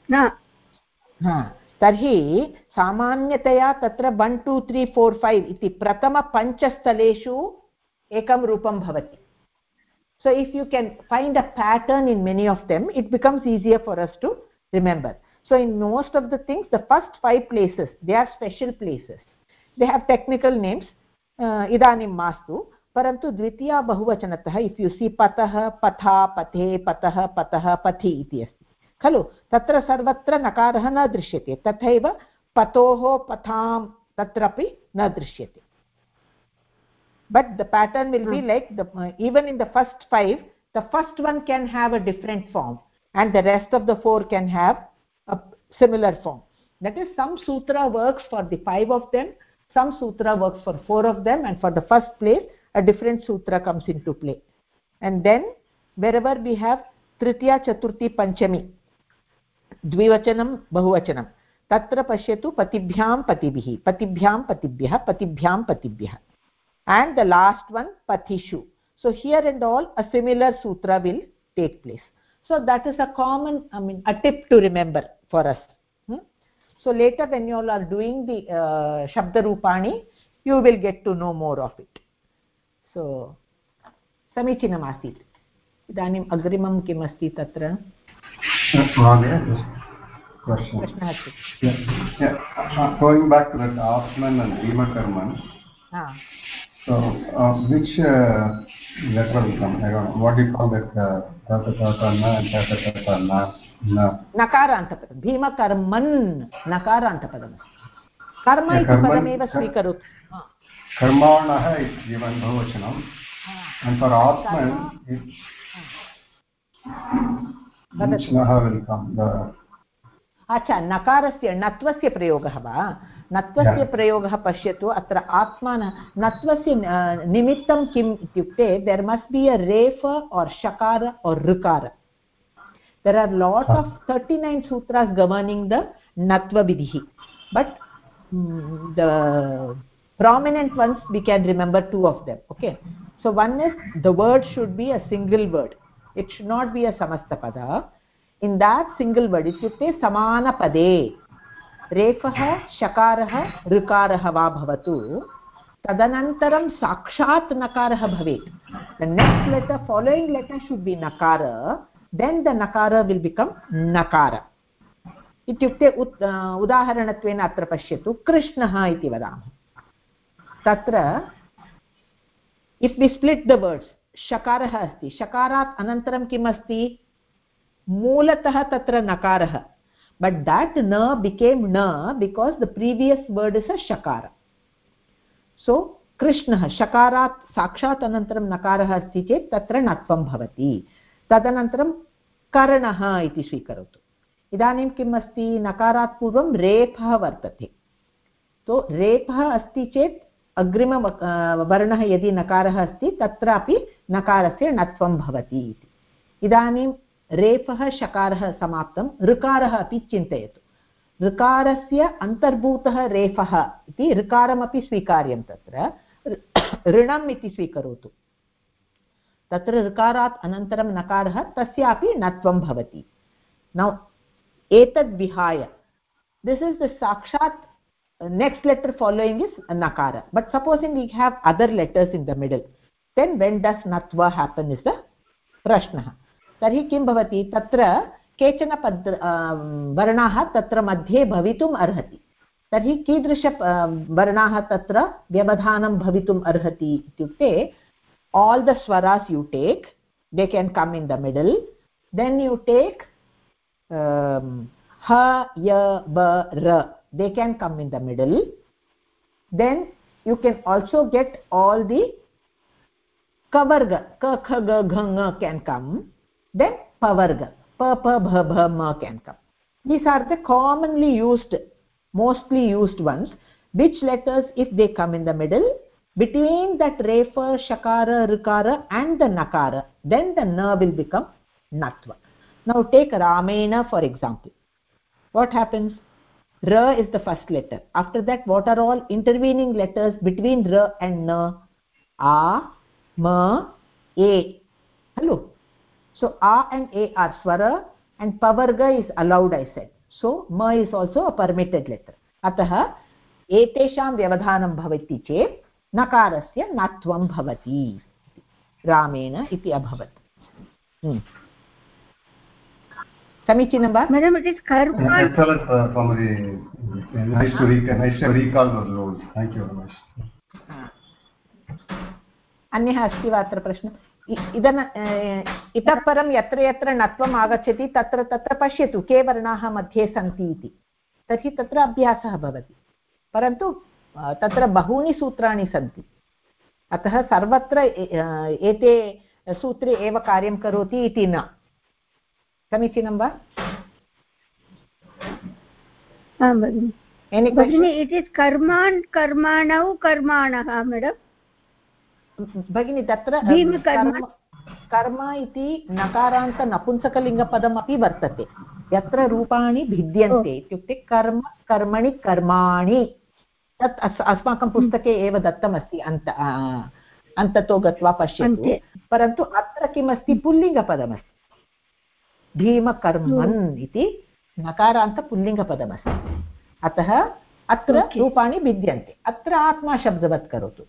तर्हि सामान्यतया तत्र 1 2 3 4 5 इति प्रथमपञ्चस्थलेषु एकं रूपं भवति so if you can find a pattern in many of them it becomes easier for us to remember so in most of the things the first 5 places they are special places they have technical names idanim mastu parantu dvitiya bahuvachanatah if you see patah patha pathe patah patah pathi iti asti खलु तत्र सर्वत्र नकारः न दृश्यते तथैव पतोः पथां तत्रापि न दृश्यते but the pattern will be like even in the first 5 the first one can have a different form and the rest of the 4 can have similar form. That is, some sutra works for the 5 of them, some sutra works for 4 of them, and for the first place a different sutra comes into play. And then wherever we have tritiya, chaturthi, panchami, dvivachanam, bahuvachanam, tatra pashyatu patibhyam patibhihi, patibhyam patibhyah, patibhyam patibhyah, and the last one pathishu. So here and all a similar sutra will take place. So that is a common, a tip to remember for us. So later when you all are doing the Shabda Rupani, you will get to know more of it. So samichinam asit. Idanim agrimam kim asti tatra? Question. Going back to that Atman and Bhima Karman. So which letter will come? I don't know. What do you call that? Tata tata na and tata tata na. Nakarantapadam. Bhima karman nakarantapadam. Karma iti padameva swikarotu. Karmanaha is given bahuvachanam, and for Atman which naha will come? अच्छा, नकारस्य नत्वस्य प्रयोगः वा? नत्वस्य प्रयोगः पश्यतु. अत्र आत्मनः नत्वस्य निमित्तं किम् इत्युक्ते there must be a refa or shakara or rukara. There are lot of 39 sutras governing the natva vidhi, but the prominent ones we can remember 2 of them. Okay, so one is the word should be a single word, it should not be a samastapada. In that single word ityukte samana pade refah shakarah rukarah va bhavatu tadanantaram sakshat nakarah bhavet. The next letter, following letter should be nakara, then the nakara will become nakara. Ityukte udaharanatven atra pashyatu krishnah iti vadamah. Tatra if we split the words, shakarah asti, shakarat anantaram kim asti? Moolatah tatra nakarah, but that na became na because the previous word is a shakara. So krishnah shakarat sakshat anantaram nakarah asti chet tatra natvam bhavati. Tadanantaram karanah iti swikarotu. Idanim kim asti? Nakarat purvam rephah vartate. So rephah asti chet agrima varnah yadi nakarah asti tatrapi nakarasya natvam bhavati. Idanim रेफः शकारः समाप्तं, ऋकारः अपि चिन्तयतु. ऋकारस्य अन्तर्भूतः रेफः इति ऋकारमपि स्वीकार्यं. तत्र ऋणम् इति स्वीकरोतु. तत्र ऋकारात् अनन्तरं नकारः, तस्यापि नत्वं भवति. नौ एतद् विहाय this is the sakshat next letter following is nakara, but supposing we have other letters in the middle, then when does natva happen is the prashnah. तर्हि किं भवति? तत्र केचन वर्णाः तत्र मध्ये भवितुम् अर्हति. तर्हि कीदृश वर्णाः तत्र व्यवधानं भवितुम् अर्हति इत्युक्ते all the swaras you take, they can come in the middle. Then you take ha, ya, ba, ra, they can come in the middle. Then you can also get all the kavarga, ka, kha, ga, gha, nga can come. Then pavarga, pa, pa, bha, bha, ma can come. These are the commonly used, mostly used ones. Which letters, if they come in the middle, between that refa, shakara, rikara and the nakara, then the na will become natva. Now take Ramena for example. What happens? Ra is the first letter. After that, what are all intervening letters between ra and na? A, ma, e. Hello. So a and a are swara and pavarga is allowed, I said. So ma is also a permitted letter. Atah etesham vyavadhanam bhavati chet nakarasya natvam bhavati. Ramena iti abhavat. Samichinam ba? Madam, it is karma. Excellent, Swamiji. Nice to recall those rules. Thank you very much. अन्यः अस्ति वा अत्र प्रश्नः? इतः परं यत्र यत्र नत्वम् आगच्छति तत्र तत्र पश्यतु के वर्णाः मध्ये सन्ति इति. तर्हि तत्र अभ्यासः भवति. परन्तु तत्र बहूनि सूत्राणि सन्ति. अतः सर्वत्र एते सूत्रे एव कार्यं करोति इति न. समीचीनं वा? भगिनी इट् इस् कर्मान् कर्माणौ कर्माणः मैडम् भगिनी तत्र कर्म इति नकारान्त नपुंसकलिङ्गपदम् अपि वर्तते यत्र रूपाणि भिद्यन्ते इत्युक्ते कर्म कर्मणि कर्माणि तत् अस्माकं पुस्तके एव दत्तमस्ति अन्ततो गत्वा पश्यन्तु परन्तु अत्र किमस्ति पुल्लिङ्गपदमस्ति भीमकर्मन् इति नकारान्त पुल्लिङ्गपदमस्ति अतः अत्र रूपाणि भिद्यन्ते अत्र आत्मा शब्दवत् करोतु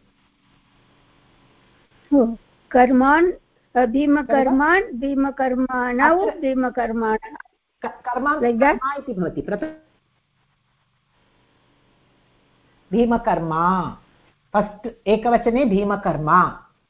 कर्मान् भीमकर्मान् भीमकर्माणौ भीमकर्माणः कर्मा इति भवति भीमकर्मा फस्ट् एकवचने भीमकर्मा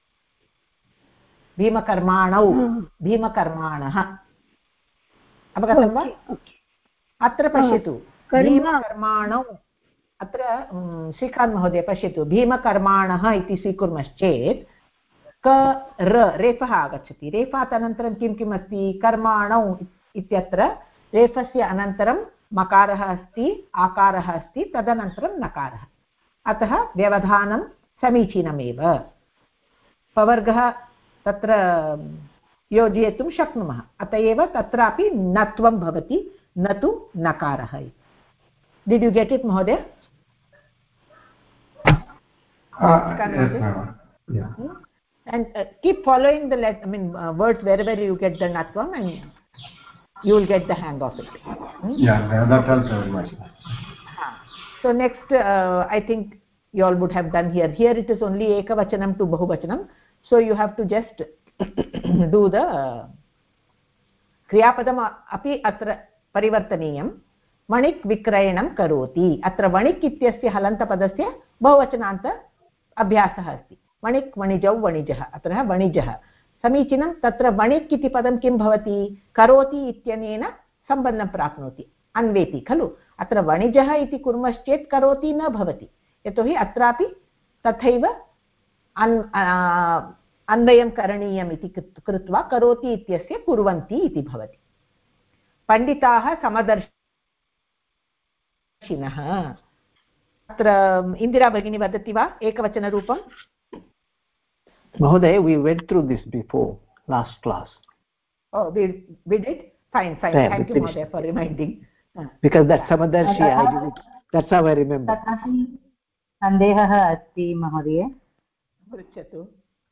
भीमकर्माणौ भीमकर्माणः अवगतं वा अत्र पश्यतु भीमकर्माणौ अत्र श्रीकान्त् महोदय पश्यतु भीमकर्माणः इति स्वीकुर्मश्चेत् क रेफः आगच्छति रेफात् अनन्तरं किं किम् अस्ति कर्माणौ इत्यत्र रेफस्य अनन्तरं मकारः अस्ति आकारः अस्ति तदनन्तरं नकारः अतः व्यवधानं समीचीनमेव पवर्गः तत्र योजयितुं शक्नुमः अत एव तत्रापि नत्वं भवति न तु नकारः इति डिड् यु गेट् इट् महोदय and keep following the words wherever you get the natvam and you will get the hang of it. Yeah, that helps very much. So next I think you all would have done here it is only ekavachanam to bahuvachanam, so you have to just do the kriyapadam api atra parivartaniyam वणिक् विक्रयणं करोति अत्र वणिक् इत्यस्य हलन्तपदस्य बहुवचनान्त अभ्यासः अस्ति वणिक् वणिजौ वणिजः अत्र वणिजः समीचीनं तत्र वणिक् इति पदं किं भवति करोति इत्यनेन सम्बन्धं प्राप्नोति अन्वेति खलु अत्र वणिजः इति कुर्मश्चेत् करोति न भवति यतोहि अत्रापि तथैव अन्वयं करणीयम् इति कृत्वा करोति इत्यस्य कुर्वन्ति इति भवति पण्डिताः समदर्शिनः अत्र इन्दिरा भगिनी वदति वा एकवचनरूपं Mahoday, we went through this before last class. Oh, we did? Fine. Yeah, thank you Mahoday for reminding. Because that Samadarshi, I did it. That's how I remember. सन्देहः अस्ति महोदय पृच्छतु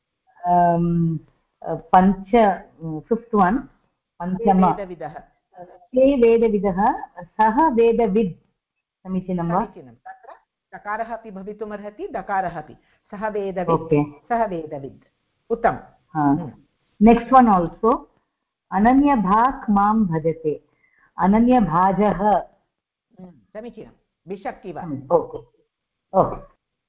fifth one पञ्चम ते वेदविदः सः वेदविद् समीचीनं वा तत्र दकारः अपि भवितुमर्हति दकारः अपि सः वेदविद् उत्तमं नेक्स्ट् वन् आल्सो अनन्यभाक् मां भजते अनन्यभाजः समीचीनं विशक्ति वा okay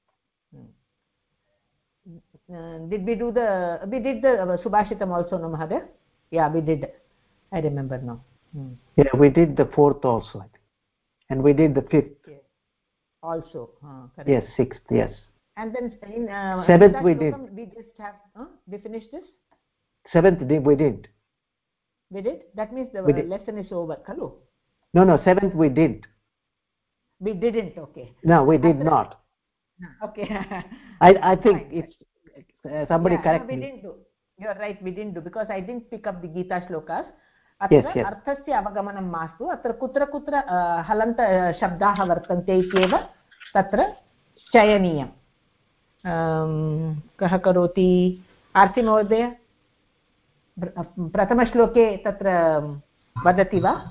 did we did the subhashitam also no Mahadev? Yeah, we did. I remember now. Yeah, we did the fourth also, I think. And we did the fifth. Yes. Also. Correct. Yes, sixth, yes. And then in seventh we did. We just have, we finished this? Seventh we did. We did? That means the lesson is over, Kalu? No, seventh we did. We didn't, okay. No, we did not. Okay. I think it's somebody correct me. We didn't do. You're right, we didn't do because I didn't pick up the Gita shlokas. अत्र अर्थस्य अवगमनं मास्तु अत्र कुत्र कुत्र हलन्त शब्दाः वर्तन्ते इत्येव तत्र चयनीयं कः करोति आर्ति महोदय प्रथमश्लोके तत्र वदति वा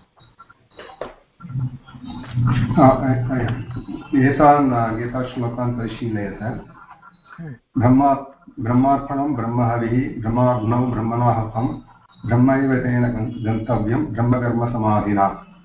एतान् गीताश्लोकान् परिशीलयत ब्रह्मार्पणं ब्रह्महविः ब्रह्माग्नौ ब्रह्मणाहतं ब्रह्मैव तेन गन्तव्यं ब्रह्मकर्मसमाधिना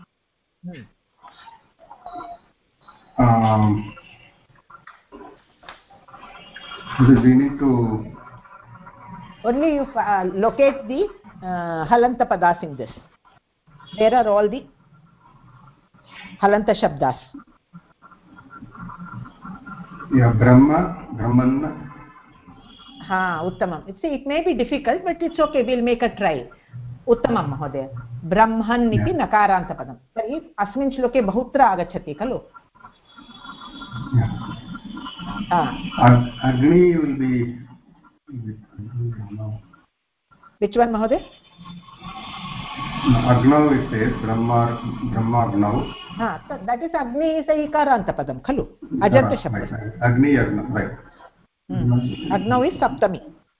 we need to only you locate the halanta padas in this. There are all the halanta shabdas. Yeah, Brahman. Uttamam. See, it may be difficult, but it's okay. We'll make a try. Uttamam, Mahodaya. Brahman iti nakaranta padam. Tari अग्नि अस्मिन् श्लोके बहुत्र आगच्छति खलु. Agni will be which one Mahoday? Agnav it says Brahma Agnav. That is Agni is a ikaranta padam khalu, ajanta shabda. Agni Agnav, right. Agnav is saptami.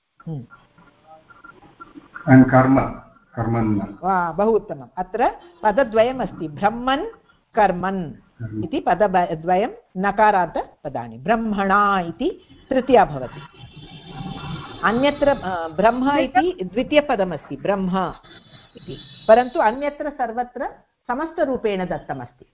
And karman. बहु उत्तमम्. अत्र पदद्वयम् अस्ति, ब्रह्मन् कर्मन् इति पदद्वयं नकारान्तपदानि. ब्रह्मणा इति तृतीया भवति. अन्यत्र ब्रह्म इति द्वितीयपदमस्ति, ब्रह्म इति, परन्तु अन्यत्र सर्वत्र समस्तरूपेण दत्तमस्ति.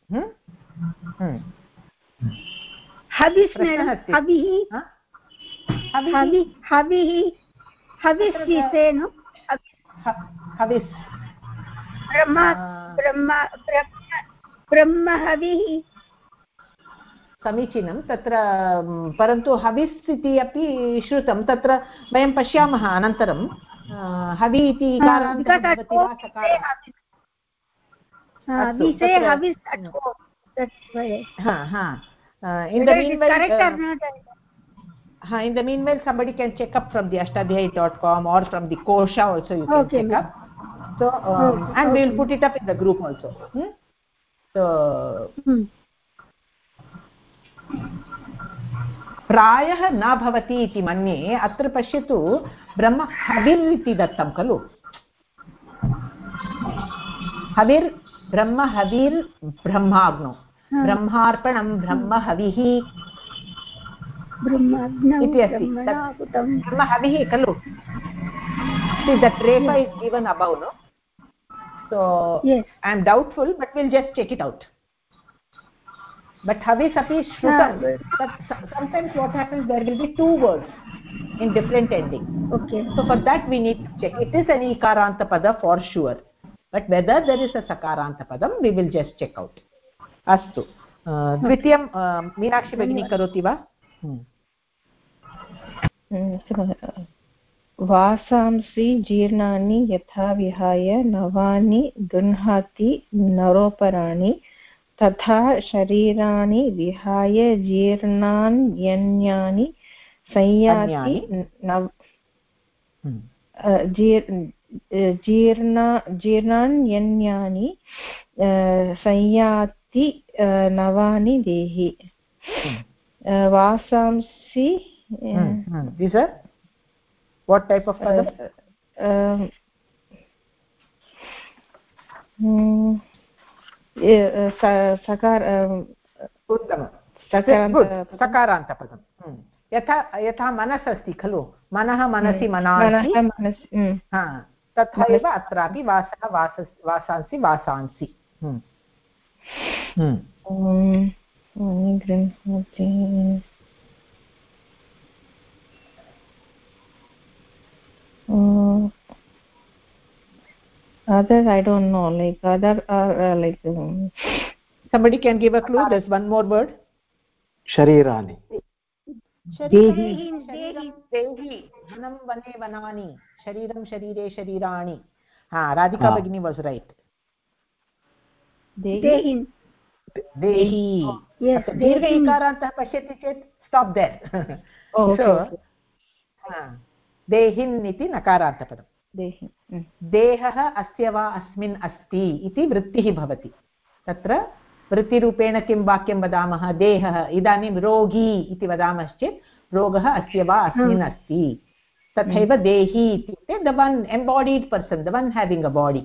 ब्रह्म हविः समीचीनं. तत्र परन्तु हविस् इति अपि श्रुतं. तत्र वयं पश्यामः अनन्तरं हवि इति in the meanwhile somebody can check up from the ashtadhyayi.com or from the kosha also you can check up. So and we will put it up in the group also. So प्रायः न भवति इति मन्ये. अत्र पश्यतु, ब्रह्म हविर् इति दत्तं खलु. हविर् ब्रह्म हविर् ब्रह्माग्नौ, ब्रह्मार्पणं ब्रह्म हविः इति अस्ति. ब्रह्म हविः खलु. that refa is given above, no? So yes, I am doubtful, but we'll just check it out. But havis api shrutam, but sometimes what happens, there will be two words in different endings. Okay. So for that we need to check. It is an ikaranta pada for sure, but whether there is a sakaranta padam, we will just check out. Astu. Dvitiyam Meenakshi Bhagini karoti va? वासांसि जीर्णानि यथा विहाय नवानि गृह्णाति नरोपराणि तथा शरीराणि विहाय जीर्णान्यन्यानि संयाति जीर्णान्यन्यानि संयाति नवानि देहि. वासांसि these are what type of padam? सकारन्त पदं. यथा मनस् अस्ति खलु, मनः मनसि मनांसि, तथैव अत्रापि वासः वासांसि वासांसि. Others I don't know, like other are like somebody can give a clue. There's one more word. Sharirani. Dehi. Vanam vane vanani. Shariram sharire sharirani. Radhika Bhagini was right. Dehi. Yes. Dirgha ikarantah pashyati chet, stop there. So देहिन् इति नकारान्तपदं. देहः अस्य वा अस्मिन् अस्ति इति वृत्तिः भवति. तत्र वृत्तिरूपेण किं वाक्यं वदामः? देहः. इदानीं रोगी इति वदामश्चेत् रोगः अस्य वा अस्मिन् अस्ति. तथैव देही इत्युक्ते the one embodied person, the one having a body.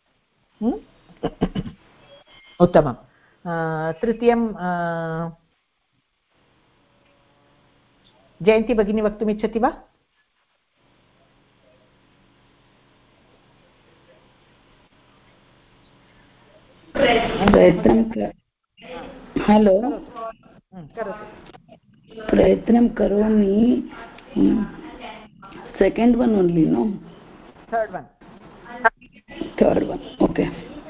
उत्तमं. तृतीयं जयन्ती भगिनी वक्तुमिच्छति वा? हेलो, प्रयत्नं करोमि. Second one only, no? Third one. Okay.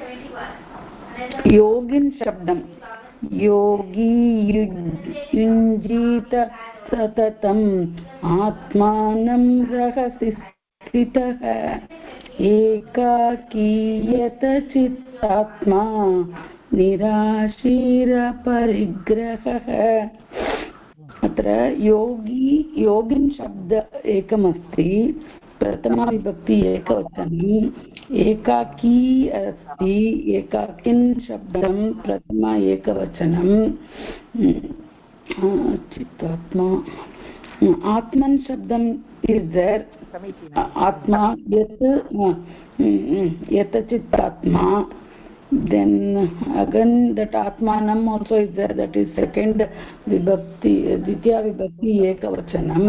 योगिन् शब्दं योगी युञ्जीत सततम् आत्मानं रहसि स्थितः एकाकीयत चित्तात्मा निराशीरपरिग्रहः अत्र योगिन् शब्द एकमस्ति प्रथमाविभक्ति एकवचनम् एकाकी अस्ति एकाकिन् शब्दं प्रथमा एकवचनं चित्तात्मा आत्मन् शब्दम् इस् देर् आत्मा यत् चित्तात्मा then again that atmanam also is there, that is second vibhakti ditya vibhakti ekavachanam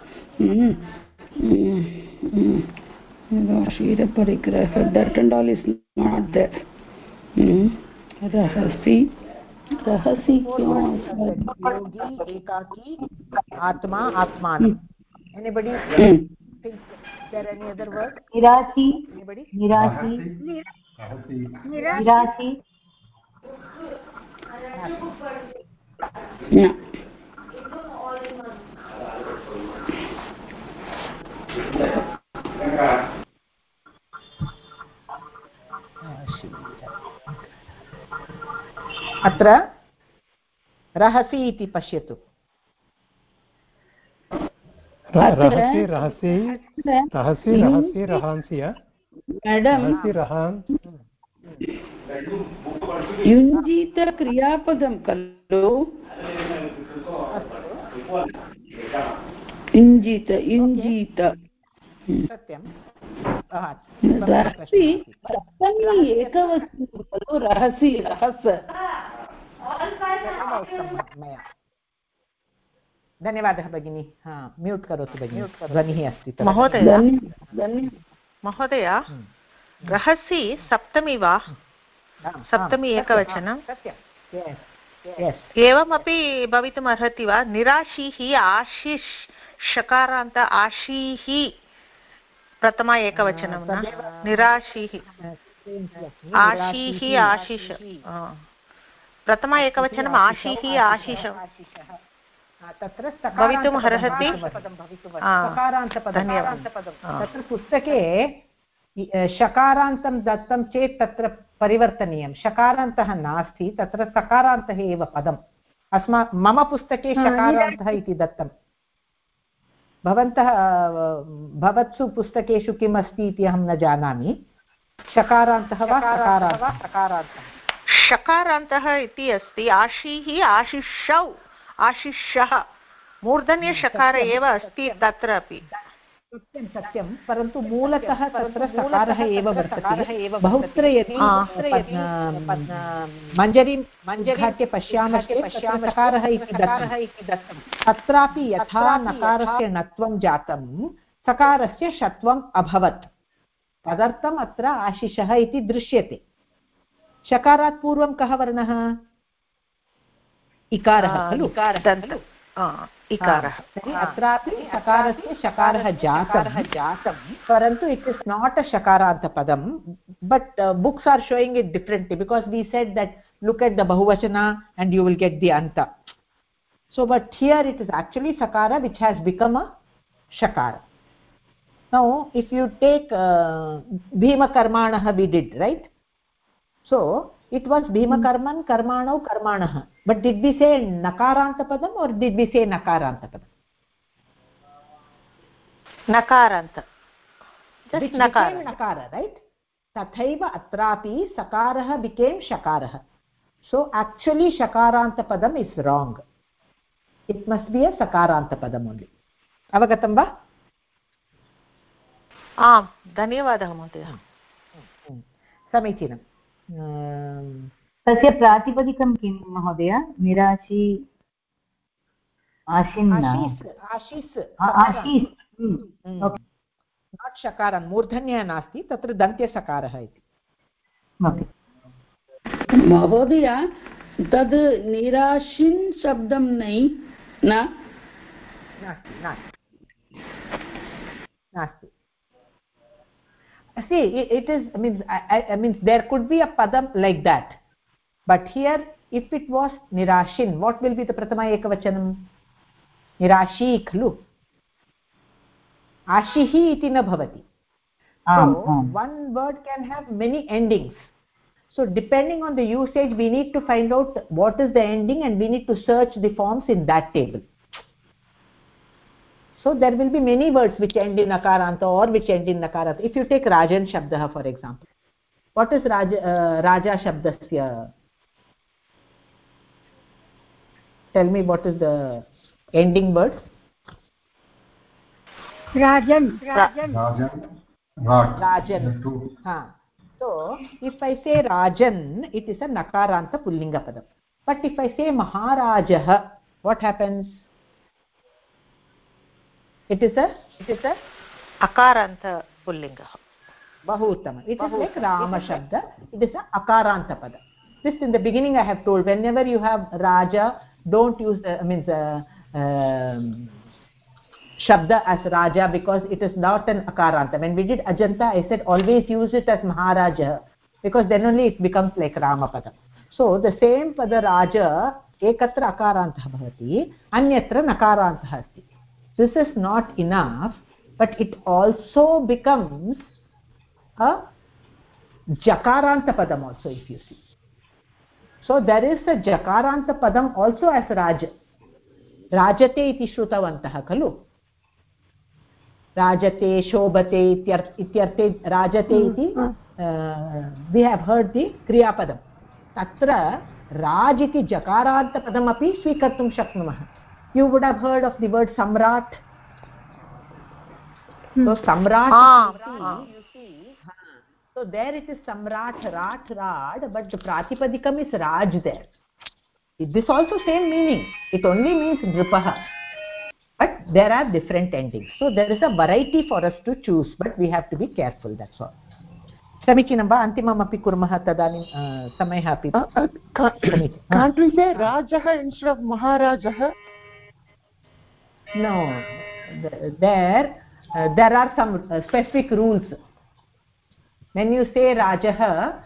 shira parigraha that and all is not there. rahasi yogi ekaki atma atmanam. Anybody think there any other word? nirasi Anybody? nirasi no. अत्र रहसि इति पश्यतु रहसि रहांसि युञ्जीत क्रियापदं खलु युञ्जीत सत्यं रहसि सप्तमी एकवचनं खलु रहसि रहस धन्यवादः भगिनी म्यूट् करोतु भगिनी ध्वनिः अस्ति महोदय रहसि सप्तमी वा सप्तमी एकवचनं एवमपि भवितुम् अर्हति वा निराशीः आशिष् शकारान्त आशीः प्रथमा एकवचनं न निराशीः आशीः आशिष प्रथमा एकवचनम् आशीः आशिष तत्र भवितुम् अर्हति तत्र पुस्तके शकारान्तं दत्तं चेत् तत्र परिवर्तनीयं शकारान्तः नास्ति तत्र सकारान्तः एव पदम् मम पुस्तके शकारान्तः इति दत्तं भवत्सु पुस्तकेषु किम् अस्ति इति अहं न जानामि शकारान्तः वा सकारान्तः शकारान्तः इति अस्ति आशीः आशिषौ आशिषः मूर्धन्यशकार एव अस्ति तत्र अपि सत्यं परन्तु मूलतः तत्र सकारः एव वर्तते बहुत्र यदि मञ्जरीं उद्घाट्य पश्यामश्चेत् सकारः इति दत्तं तत्रापि यथा नकारस्य णत्वं जातं सकारस्य षत्वम् अभवत् तदर्थम् अत्र आशिषः इति दृश्यते शकारात् पूर्वं कः वर्णः इकारः खलु इकारः अत्रापि सकारस्य शकारः जातं परन्तु इट् इस् नाट् अ शकारान्तपदं but books are showing it differently because we said that look at the बहुवचना and you will get the अन्त so but here it is actually sakara which has become a shakara. Now if you take bhima karmanah we did, right? So it was bhima karman karmanau karmanah, but did we say nakaranta padam or did we say nakaranta padam? Nakaranta, just nakara, right? Tathaiva atrapi sakarah became shakarah. So actually shakaranta padam is wrong. It must be a sakaranta padam only. Avagatam va? धन्यवादः महोदय समीचीनं तस्य प्रातिपदिकं किं महोदय निराशी आशीस् not शकारं मूर्धन्यः नास्ति तत्र दन्त्यसकारः इति महोदय तद् निराशिन् शब्दं नास्ति see it is I means there could be a padam like that but here if it was nirashin what will be the prathama ekavachanam nirashi khlu ashihi iti na bhavati so one word can have many endings So depending on the usage, we need to find out what is the ending and we need to search the forms in that table. So there will be many words which end in Nakaranta or which end in Nakaranta. If you take Rajan Shabdah, for example, what is Raja Shabdasya? Tell me what is the ending word? Rajan. So if I say Rajan, it is a Nakaranta Pullinga Padam. But if I say Maharajah, what happens? It is a Akaranta Pullinga. Bahu uttama. It is like Rama Shabda. It is a Akaranta Pada. This in the beginning I have told. Whenever you have Raja, don't use Shabda as Raja because it is not an Akaranta. When we did Ajanta, I said always use it as Maharaja because then only it becomes like Rama Pada. So the same Pada Raja ekatra Akaranta bhavati, anyatra Nakaranta asti. This is not enough, but it also becomes a Jakaranta Padam also, if you see. So there is a Jakaranta Padam also as Raja. Rajate iti shrutavantaha kalu. Rajate, Shobate, ityarte, Rajate iti, we have heard the Kriya Padam. Tatra Raj iti Jakaranta Padam api swikartum shaknumah. You would have heard of the word Samrat. So Samrat, you see, so there it is Samrat, Rat, Rad, but the Pratipadikam is Raj there. This also same meaning. It only means Nripaha. But there are different endings. So there is a variety for us to choose, but we have to be careful, that's all. Samichinam va antimam api kurmah tadanim samayah api. Can't we say Rajah instead of Maharaja? No, there are some specific rules. When you say Rajah,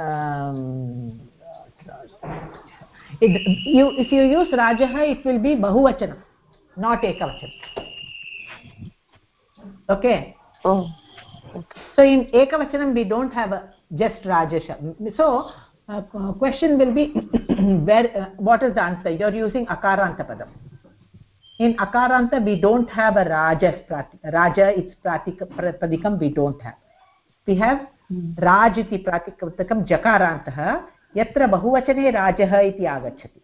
if you use Rajah, it will be Bahuvachanam, not Ekavachanam. Okay? Oh. Okay. So in Ekavachanam, we don't have just Raja. So question will be, what is the answer? You are using Akaranta Padam. In Akaranta, we don't have a Raja. Raja, it's Pratikam, we don't have. We have Raj iti Pratikam Jakarantah, yatra Bahuvachane Rajah iti agachati.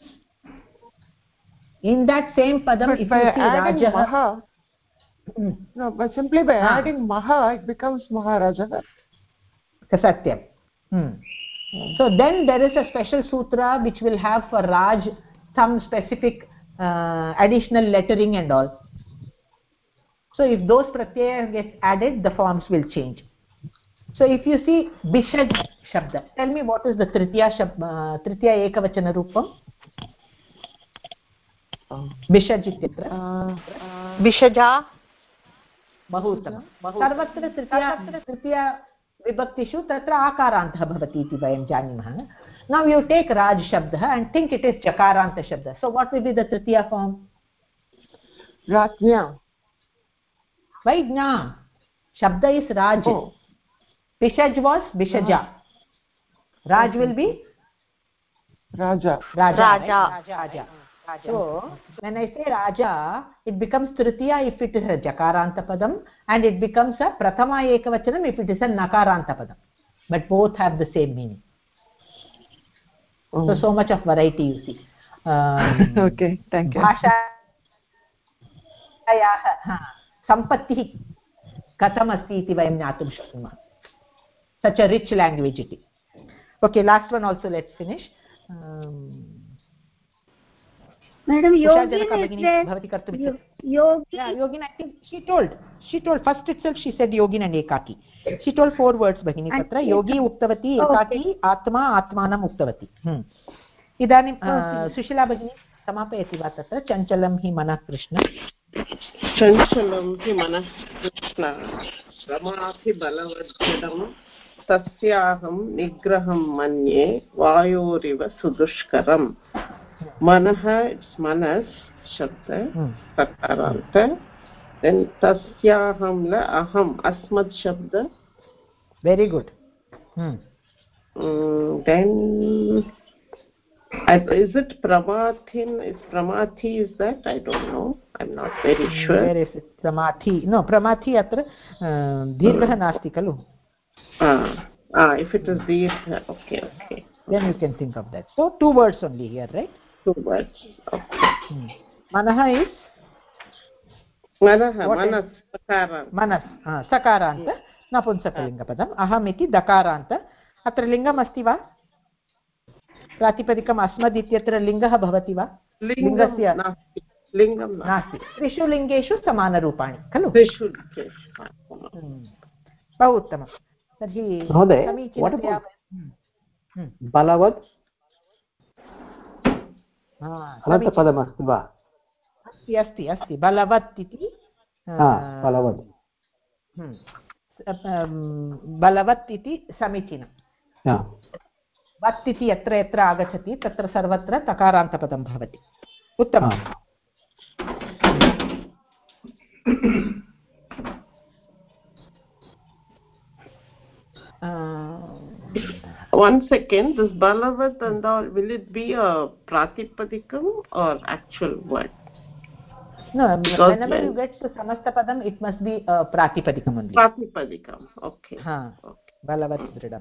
In that same Padam, but if you see Rajah... Maha, no, but simply by adding Maha, it becomes Maharaja. Satyam. So then there is a special sutra which will have for Raj some specific additional lettering and all. So if those pratyaya get added, the forms will change. So if you see Bishaj Shabda, tell me what is the Tritiya Ekavachana Rupam? Bishaj ityatra. Bishaja. Bahutama. Sarvatra Tritiya Vibhaktishu tatra Akarantah bhavati iti vayam janimah. Now you take Raj Shabda and think it is Jakaranta Shabda. So what will be the Tritiya form? Rajnya. Why Jna? Shabda is Raj. Oh. Bishaj was Bishaja. Raj will be? Raja. Raja. So when I say Raja, it becomes Tritiya if it is a Jakaranta Padam and it becomes a Prathama Ekavachanam if it is a Nakaranta Padam. But both have the same meaning. Oh. So much of variety you see. Okay, thank you. Sampattihi katham asti iti vayam jnatum shaknumah. Such a rich language it is. Okay, last one also, let's finish. Madam, Yogin is there. Yeah, Yogin, I think she told first itself she said Yogin and Ekaki. She told 4 words Bhagini Tatra. Yogi uktavati, Ekaki, Atma, Atmanam uktavati. Idanim Sushila Bhagini samapayati va tatra chanchalam hi manah Krishna. Chanchalam hi manah Krishna. Ramathi balavajjadam tasyaham nigraham manye vayoriva sudushkaram. Manah, it's manas shabda, sakaranta. Then tasyaham la aham asmad shabda. Very good. Then is it pramathin? Is pramathi, is that? I don't know. I'm not very sure. Where is it? Pramathi. No, pramathi atra dirghah nasti kalu. If it is dirgha, okay. Then you can think of that. So 2 words only here, right? 2 words. Okay. Manaha is? Manas. Sakaranta. Manas. Sakaranta. Napunsakalinga padam. Aham iti dakaranta. Atra lingam asti va? प्रातिपदिकम् अस्मद् इत्यत्र लिङ्गः भवति वा? लिङ्गस्य लिङ्गं नास्ति. त्रिषु लिङ्गेषु समानरूपाणि खलु? बहु उत्तमं. तर्हि समीचीनतया बलवत् पदमस्ति वा? अस्ति बलवत् इति. बलवत् इति समीचीनं. वत् इति यत्र यत्र आगच्छति तत्र सर्वत्र तकारान्तपदं भवति. उत्तमम्. One second, this balavat and all, will it be a pratipadikam or actual word? No, whenever you get to samastapadam, it must be a pratipadikam only. Pratipadikam, okay. Balavat dridam.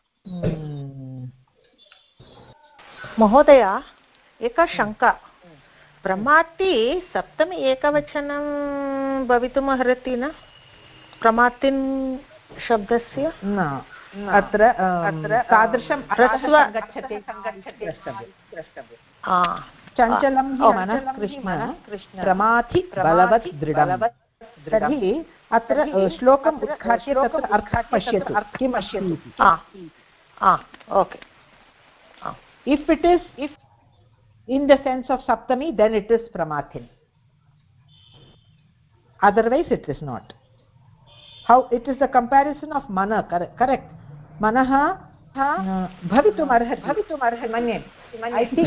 महोदय एका शङ्का प्रमाति सप्तमी एकवचनं भवितुम् अर्हति न प्रमातिन् शब्दस्य न अत्र तादृशं गच्छति चञ्चलं हि मनः कृष्ण प्रमाथि बलवत् दृढं तर्हि अत्र श्लोकम् उद्घाट्य तत्र अर्थं पश्यतु किम् अस्ति. Okay. If it is in the sense of saptami, then it is pramathin. Otherwise it is not. How it is a comparison of mana, correct? Manaha bhavitum arhati manye. I think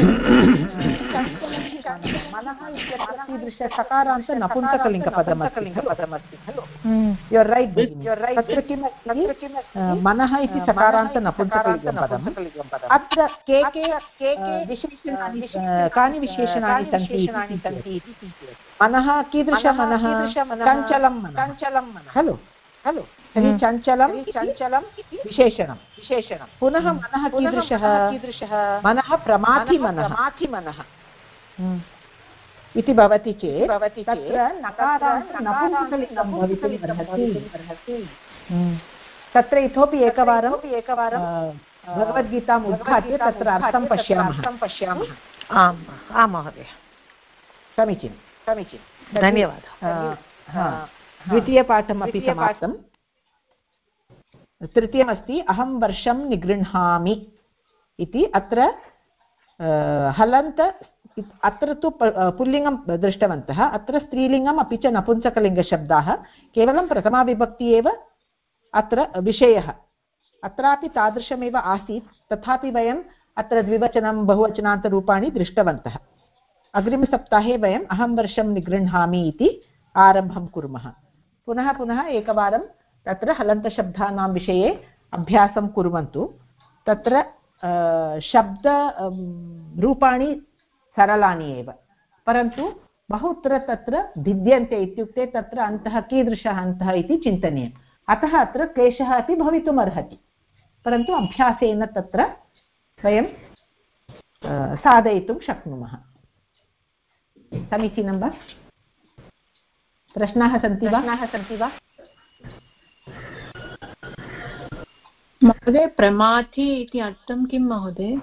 manaha ityatra कीदृश सकारान्त नपुंसकलिङ्गपदमस्ति खलु. You are right. तत्र किम् अस्ति मनः इति सकारान्त नपुंसकलिङ्गपदम्. अत्र के विशेषणानि कानि विशेषणानि सन्ति? मनः कीदृश मनः? चञ्चलं मनः खलु. तर्हि चञ्चलं विशेषणं. पुनः मनः कीदृशः? मनः प्रमाथि मनः इति भवति चेत् तत्र नकारान्त नपुंसकलिङ्गं भवितुम् अर्हति. तत्र इतोपि एकवारं भगवद्गीताम् उद्घाट्य तत्र अर्थं पश्यामः. आं महोदय. समीचीनं. धन्यवादः. द्वितीयपाठमपि समाप्तं. तृतीयमस्ति अहं वर्षं निगृह्णामि इति. अत्र हलन्त अत्र तु पुल्लिङ्गं दृष्टवन्तः. अत्र स्त्रीलिङ्गम् अपि च नपुंसकलिङ्गशब्दाः. केवलं प्रथमाविभक्ति एव अत्र विषयः. अत्रापि तादृशमेव आसीत्. तथापि वयम् अत्र द्विवचनं बहुवचनान्तरूपाणि दृष्टवन्तः. अग्रिमसप्ताहे वयम् अहं वर्षं निगृह्णामि इति आरम्भं कुर्मः. पुनः एकवारं तत्र हलन्तशब्दानां विषये अभ्यासं कुर्वन्तु. तत्र शब्द रूपाणि सरलानि एव, परन्तु बहुत्र तत्र भिद्यन्ते. इत्युक्ते तत्र अन्तः कीदृशः अन्तः इति चिन्तनीयम्. अतः अत्र क्लेशः अपि भवितुम् अर्हति, परन्तु अभ्यासेन तत्र वयं साधयितुं शक्नुमः. समीचीनं वा? प्रश्नाः सन्ति वा? महोदय प्रमाथि इति अर्थं किं महोदय?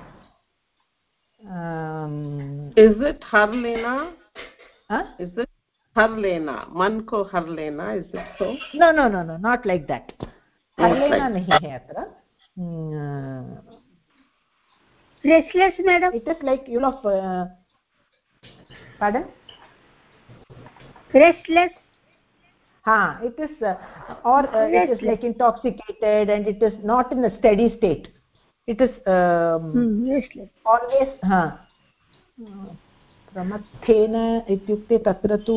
Is it har lena? Is it har lena? Man ko har lena, is it so? No, not like that. Har lena nahi hai atra. Restless, madam. It is like, you know, pardon? Restless. It is it is like intoxicated, and it is not in a steady state. It is restless. Always प्रमत्थेन इत्युक्ते तत्र तु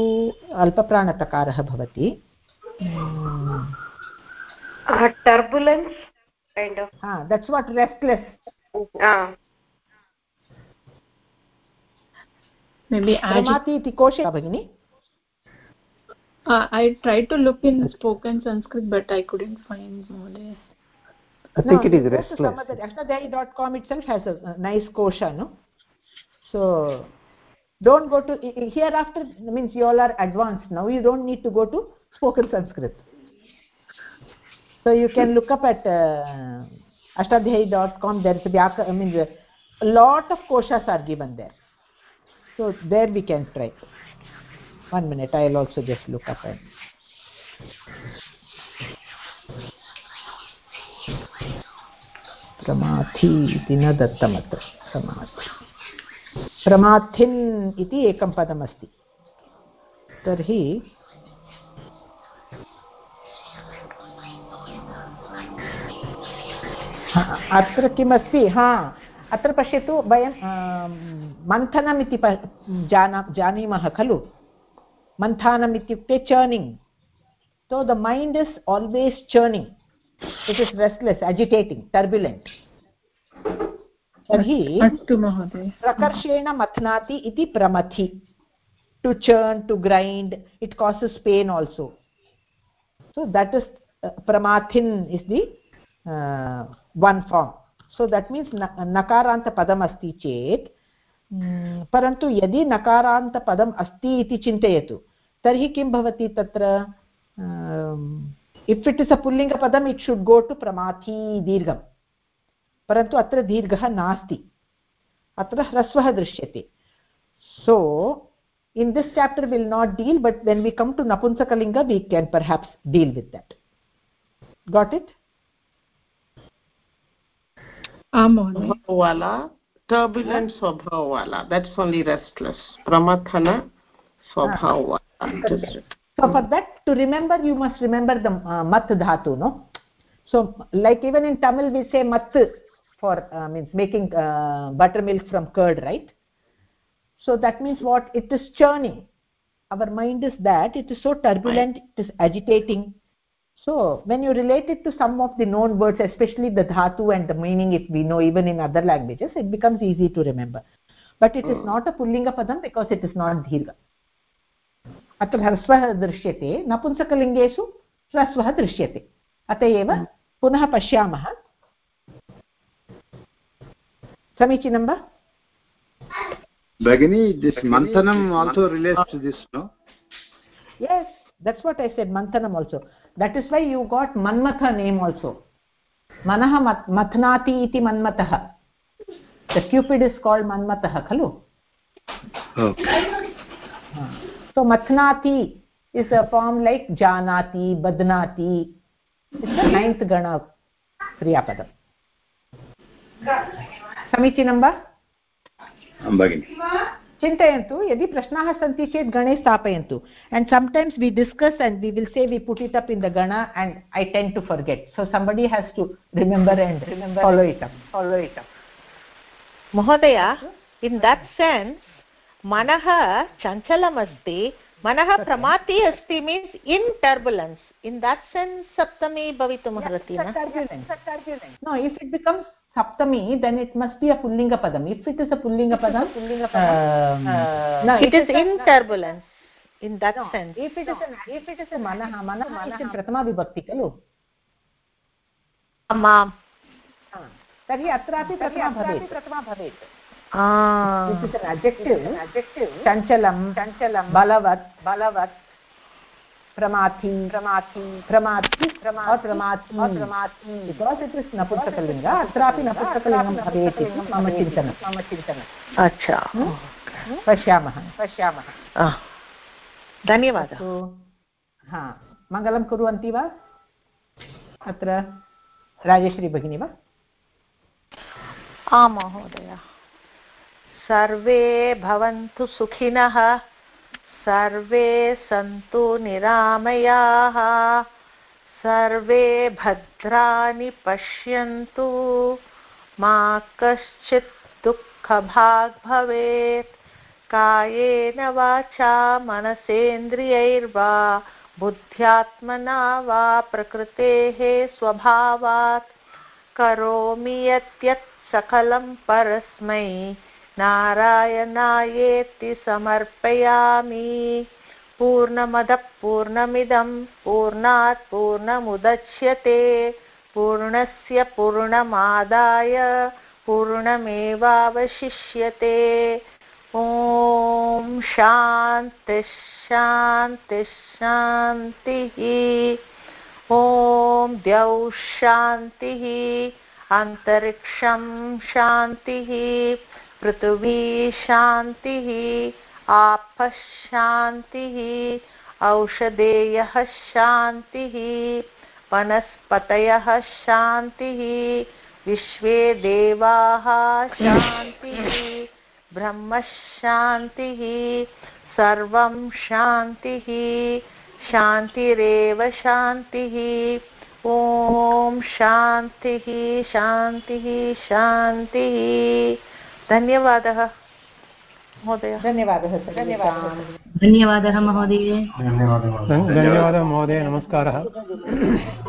अल्पप्राणतकारः भवति. टर्बुलेन्स् kind of. That's what restless. Maybe pramati iti koshe bhagini. I tried to look in spoken Sanskrit, but I couldn't find more. I think it is restless. Ashtadhyayi.com itself has a nice kosha, no? So don't go to hereafter, means you all are advanced now, you don't need to go to spoken Sanskrit. So you can look up at ashtadhyayi.com. There is a lot of koshas are given there, so there we can try. 1 minute, I'll also just look up and pramathi iti na dattamatra. प्रमाथिन् इति एकं पदमस्ति तर्हि अत्र किमस्ति अत्र पश्यतु वयं मन्थनम् इति जानीमः खलु मन्थानम् इत्युक्ते churning. So the mind is always churning, it is restless, agitating, turbulent. तर्हि प्रकर्षेण मथनाति इति प्रमथि. To churn, to grind, it causes pain also. So that is pramathin is the one form. So that means nakaranta padam asti chet parantu yadi nakaranta padam asti iti chintayatu tarhi kim bhavati tatra if it is a pullinga padam it should go to pramathi dirgham. परन्तु अत्र दीर्घः नास्ति अत्र ह्रस्वः दृश्यते. So in this chapter will not deal, but when we come to Napunsakalinga we can perhaps deal with that. Got it? Swabhavwala, turbulent swabhavwala, that's only restless. Pramathana swabhavwala. So for that to remember you must remember the mat dhatu, no? So like even in Tamil we say mat for means making buttermilk from curd, right? So that means what? It is churning. Our mind is that it is so turbulent, it is agitating. So when you relate it to some of the known words, especially the dhatu and the meaning, if we know even in other languages, it becomes easy to remember. But it is not a pullinga padam because it is not dirgha. अत्र ह्रस्वः दृश्यते, नपुंसकलिङ्गेषु ह्रस्वः दृश्यते. अत एव पुनः पश्यामः. समीचीनं वा? Bhagini, this manthanam also relates to this, no? Yes, that's what I said, manthanam also. That is why you got Manmatha name also. Manaha mathnati iti Manmatah. The Cupid is called Manmatah, khalu? Okay. So mathnati is a form like janati, badnati. It's the 9th gana kriyapadam. समीचीनं वा? चिन्तयन्तु यदि प्रश्नाः सन्ति चेत् गणे स्थापयन्तु. And sometimes we discuss and we will say we put it up in the gana and I tend to forget. So somebody has to remember and follow it up. Mahodaya, in that sense, manaha chanchalam asti, manaha pramati asti means in turbulence. In that sense, saptami bhavitum arhati, na? No, if it becomes saptami, then it must be a pullinga padam. If it is a pullinga padam, no, it is in turbulence. In that sense. If it is a manaha is in prathama vibhakti, kalu? Amam. Tarhi atrapi prathama bhavet. This is an adjective. Chanchalam, balavat, pramati, or pramati. Because it is napunsakalinga, atrapi napunsakalingam bhavet iti mama chintanam. Acha. पश्यामः. धन्यवादः. मङ्गलं कुर्वन्ति वा अत्र राजेश्वरी भगिनी वा? आं महोदय. सर्वे भवन्तु सुखिनः, सर्वे सन्तु निरामयाः, सर्वे भद्राणि पश्यन्तु, मा कश्चित् दुःखभाग् भवेत्. कायेन वाचा मनसेन्द्रियैर्वा बुद्ध्यात्मना वा प्रकृतेः स्वभावात् करोमि यत् सकलं परस्मै नारायणायेति समर्पयामि। पूर्णमदः पूर्णमिदं पूर्णात् पूर्णमुदच्यते पूर्णस्य पूर्णमादाय पूर्णमेवावशिष्यते। ॐ शान्ति शान्ति शान्तिः। ॐ द्यौः शान्तिः अन्तरिक्षं शान्तिः पृथिवी शान्तिः आपः शान्तिः औषधेयः शान्तिः वनस्पतयः शान्तिः विश्वे देवाः शान्तिः ब्रह्म शान्तिः सर्वं शान्तिः शान्तिरेव शान्तिः। ॐ शान्तिः शान्तिः शान्तिः। धन्यवादः महोदय। धन्यवादः धन्यवादः महोदय। धन्यवादः महोदय। नमस्कारः।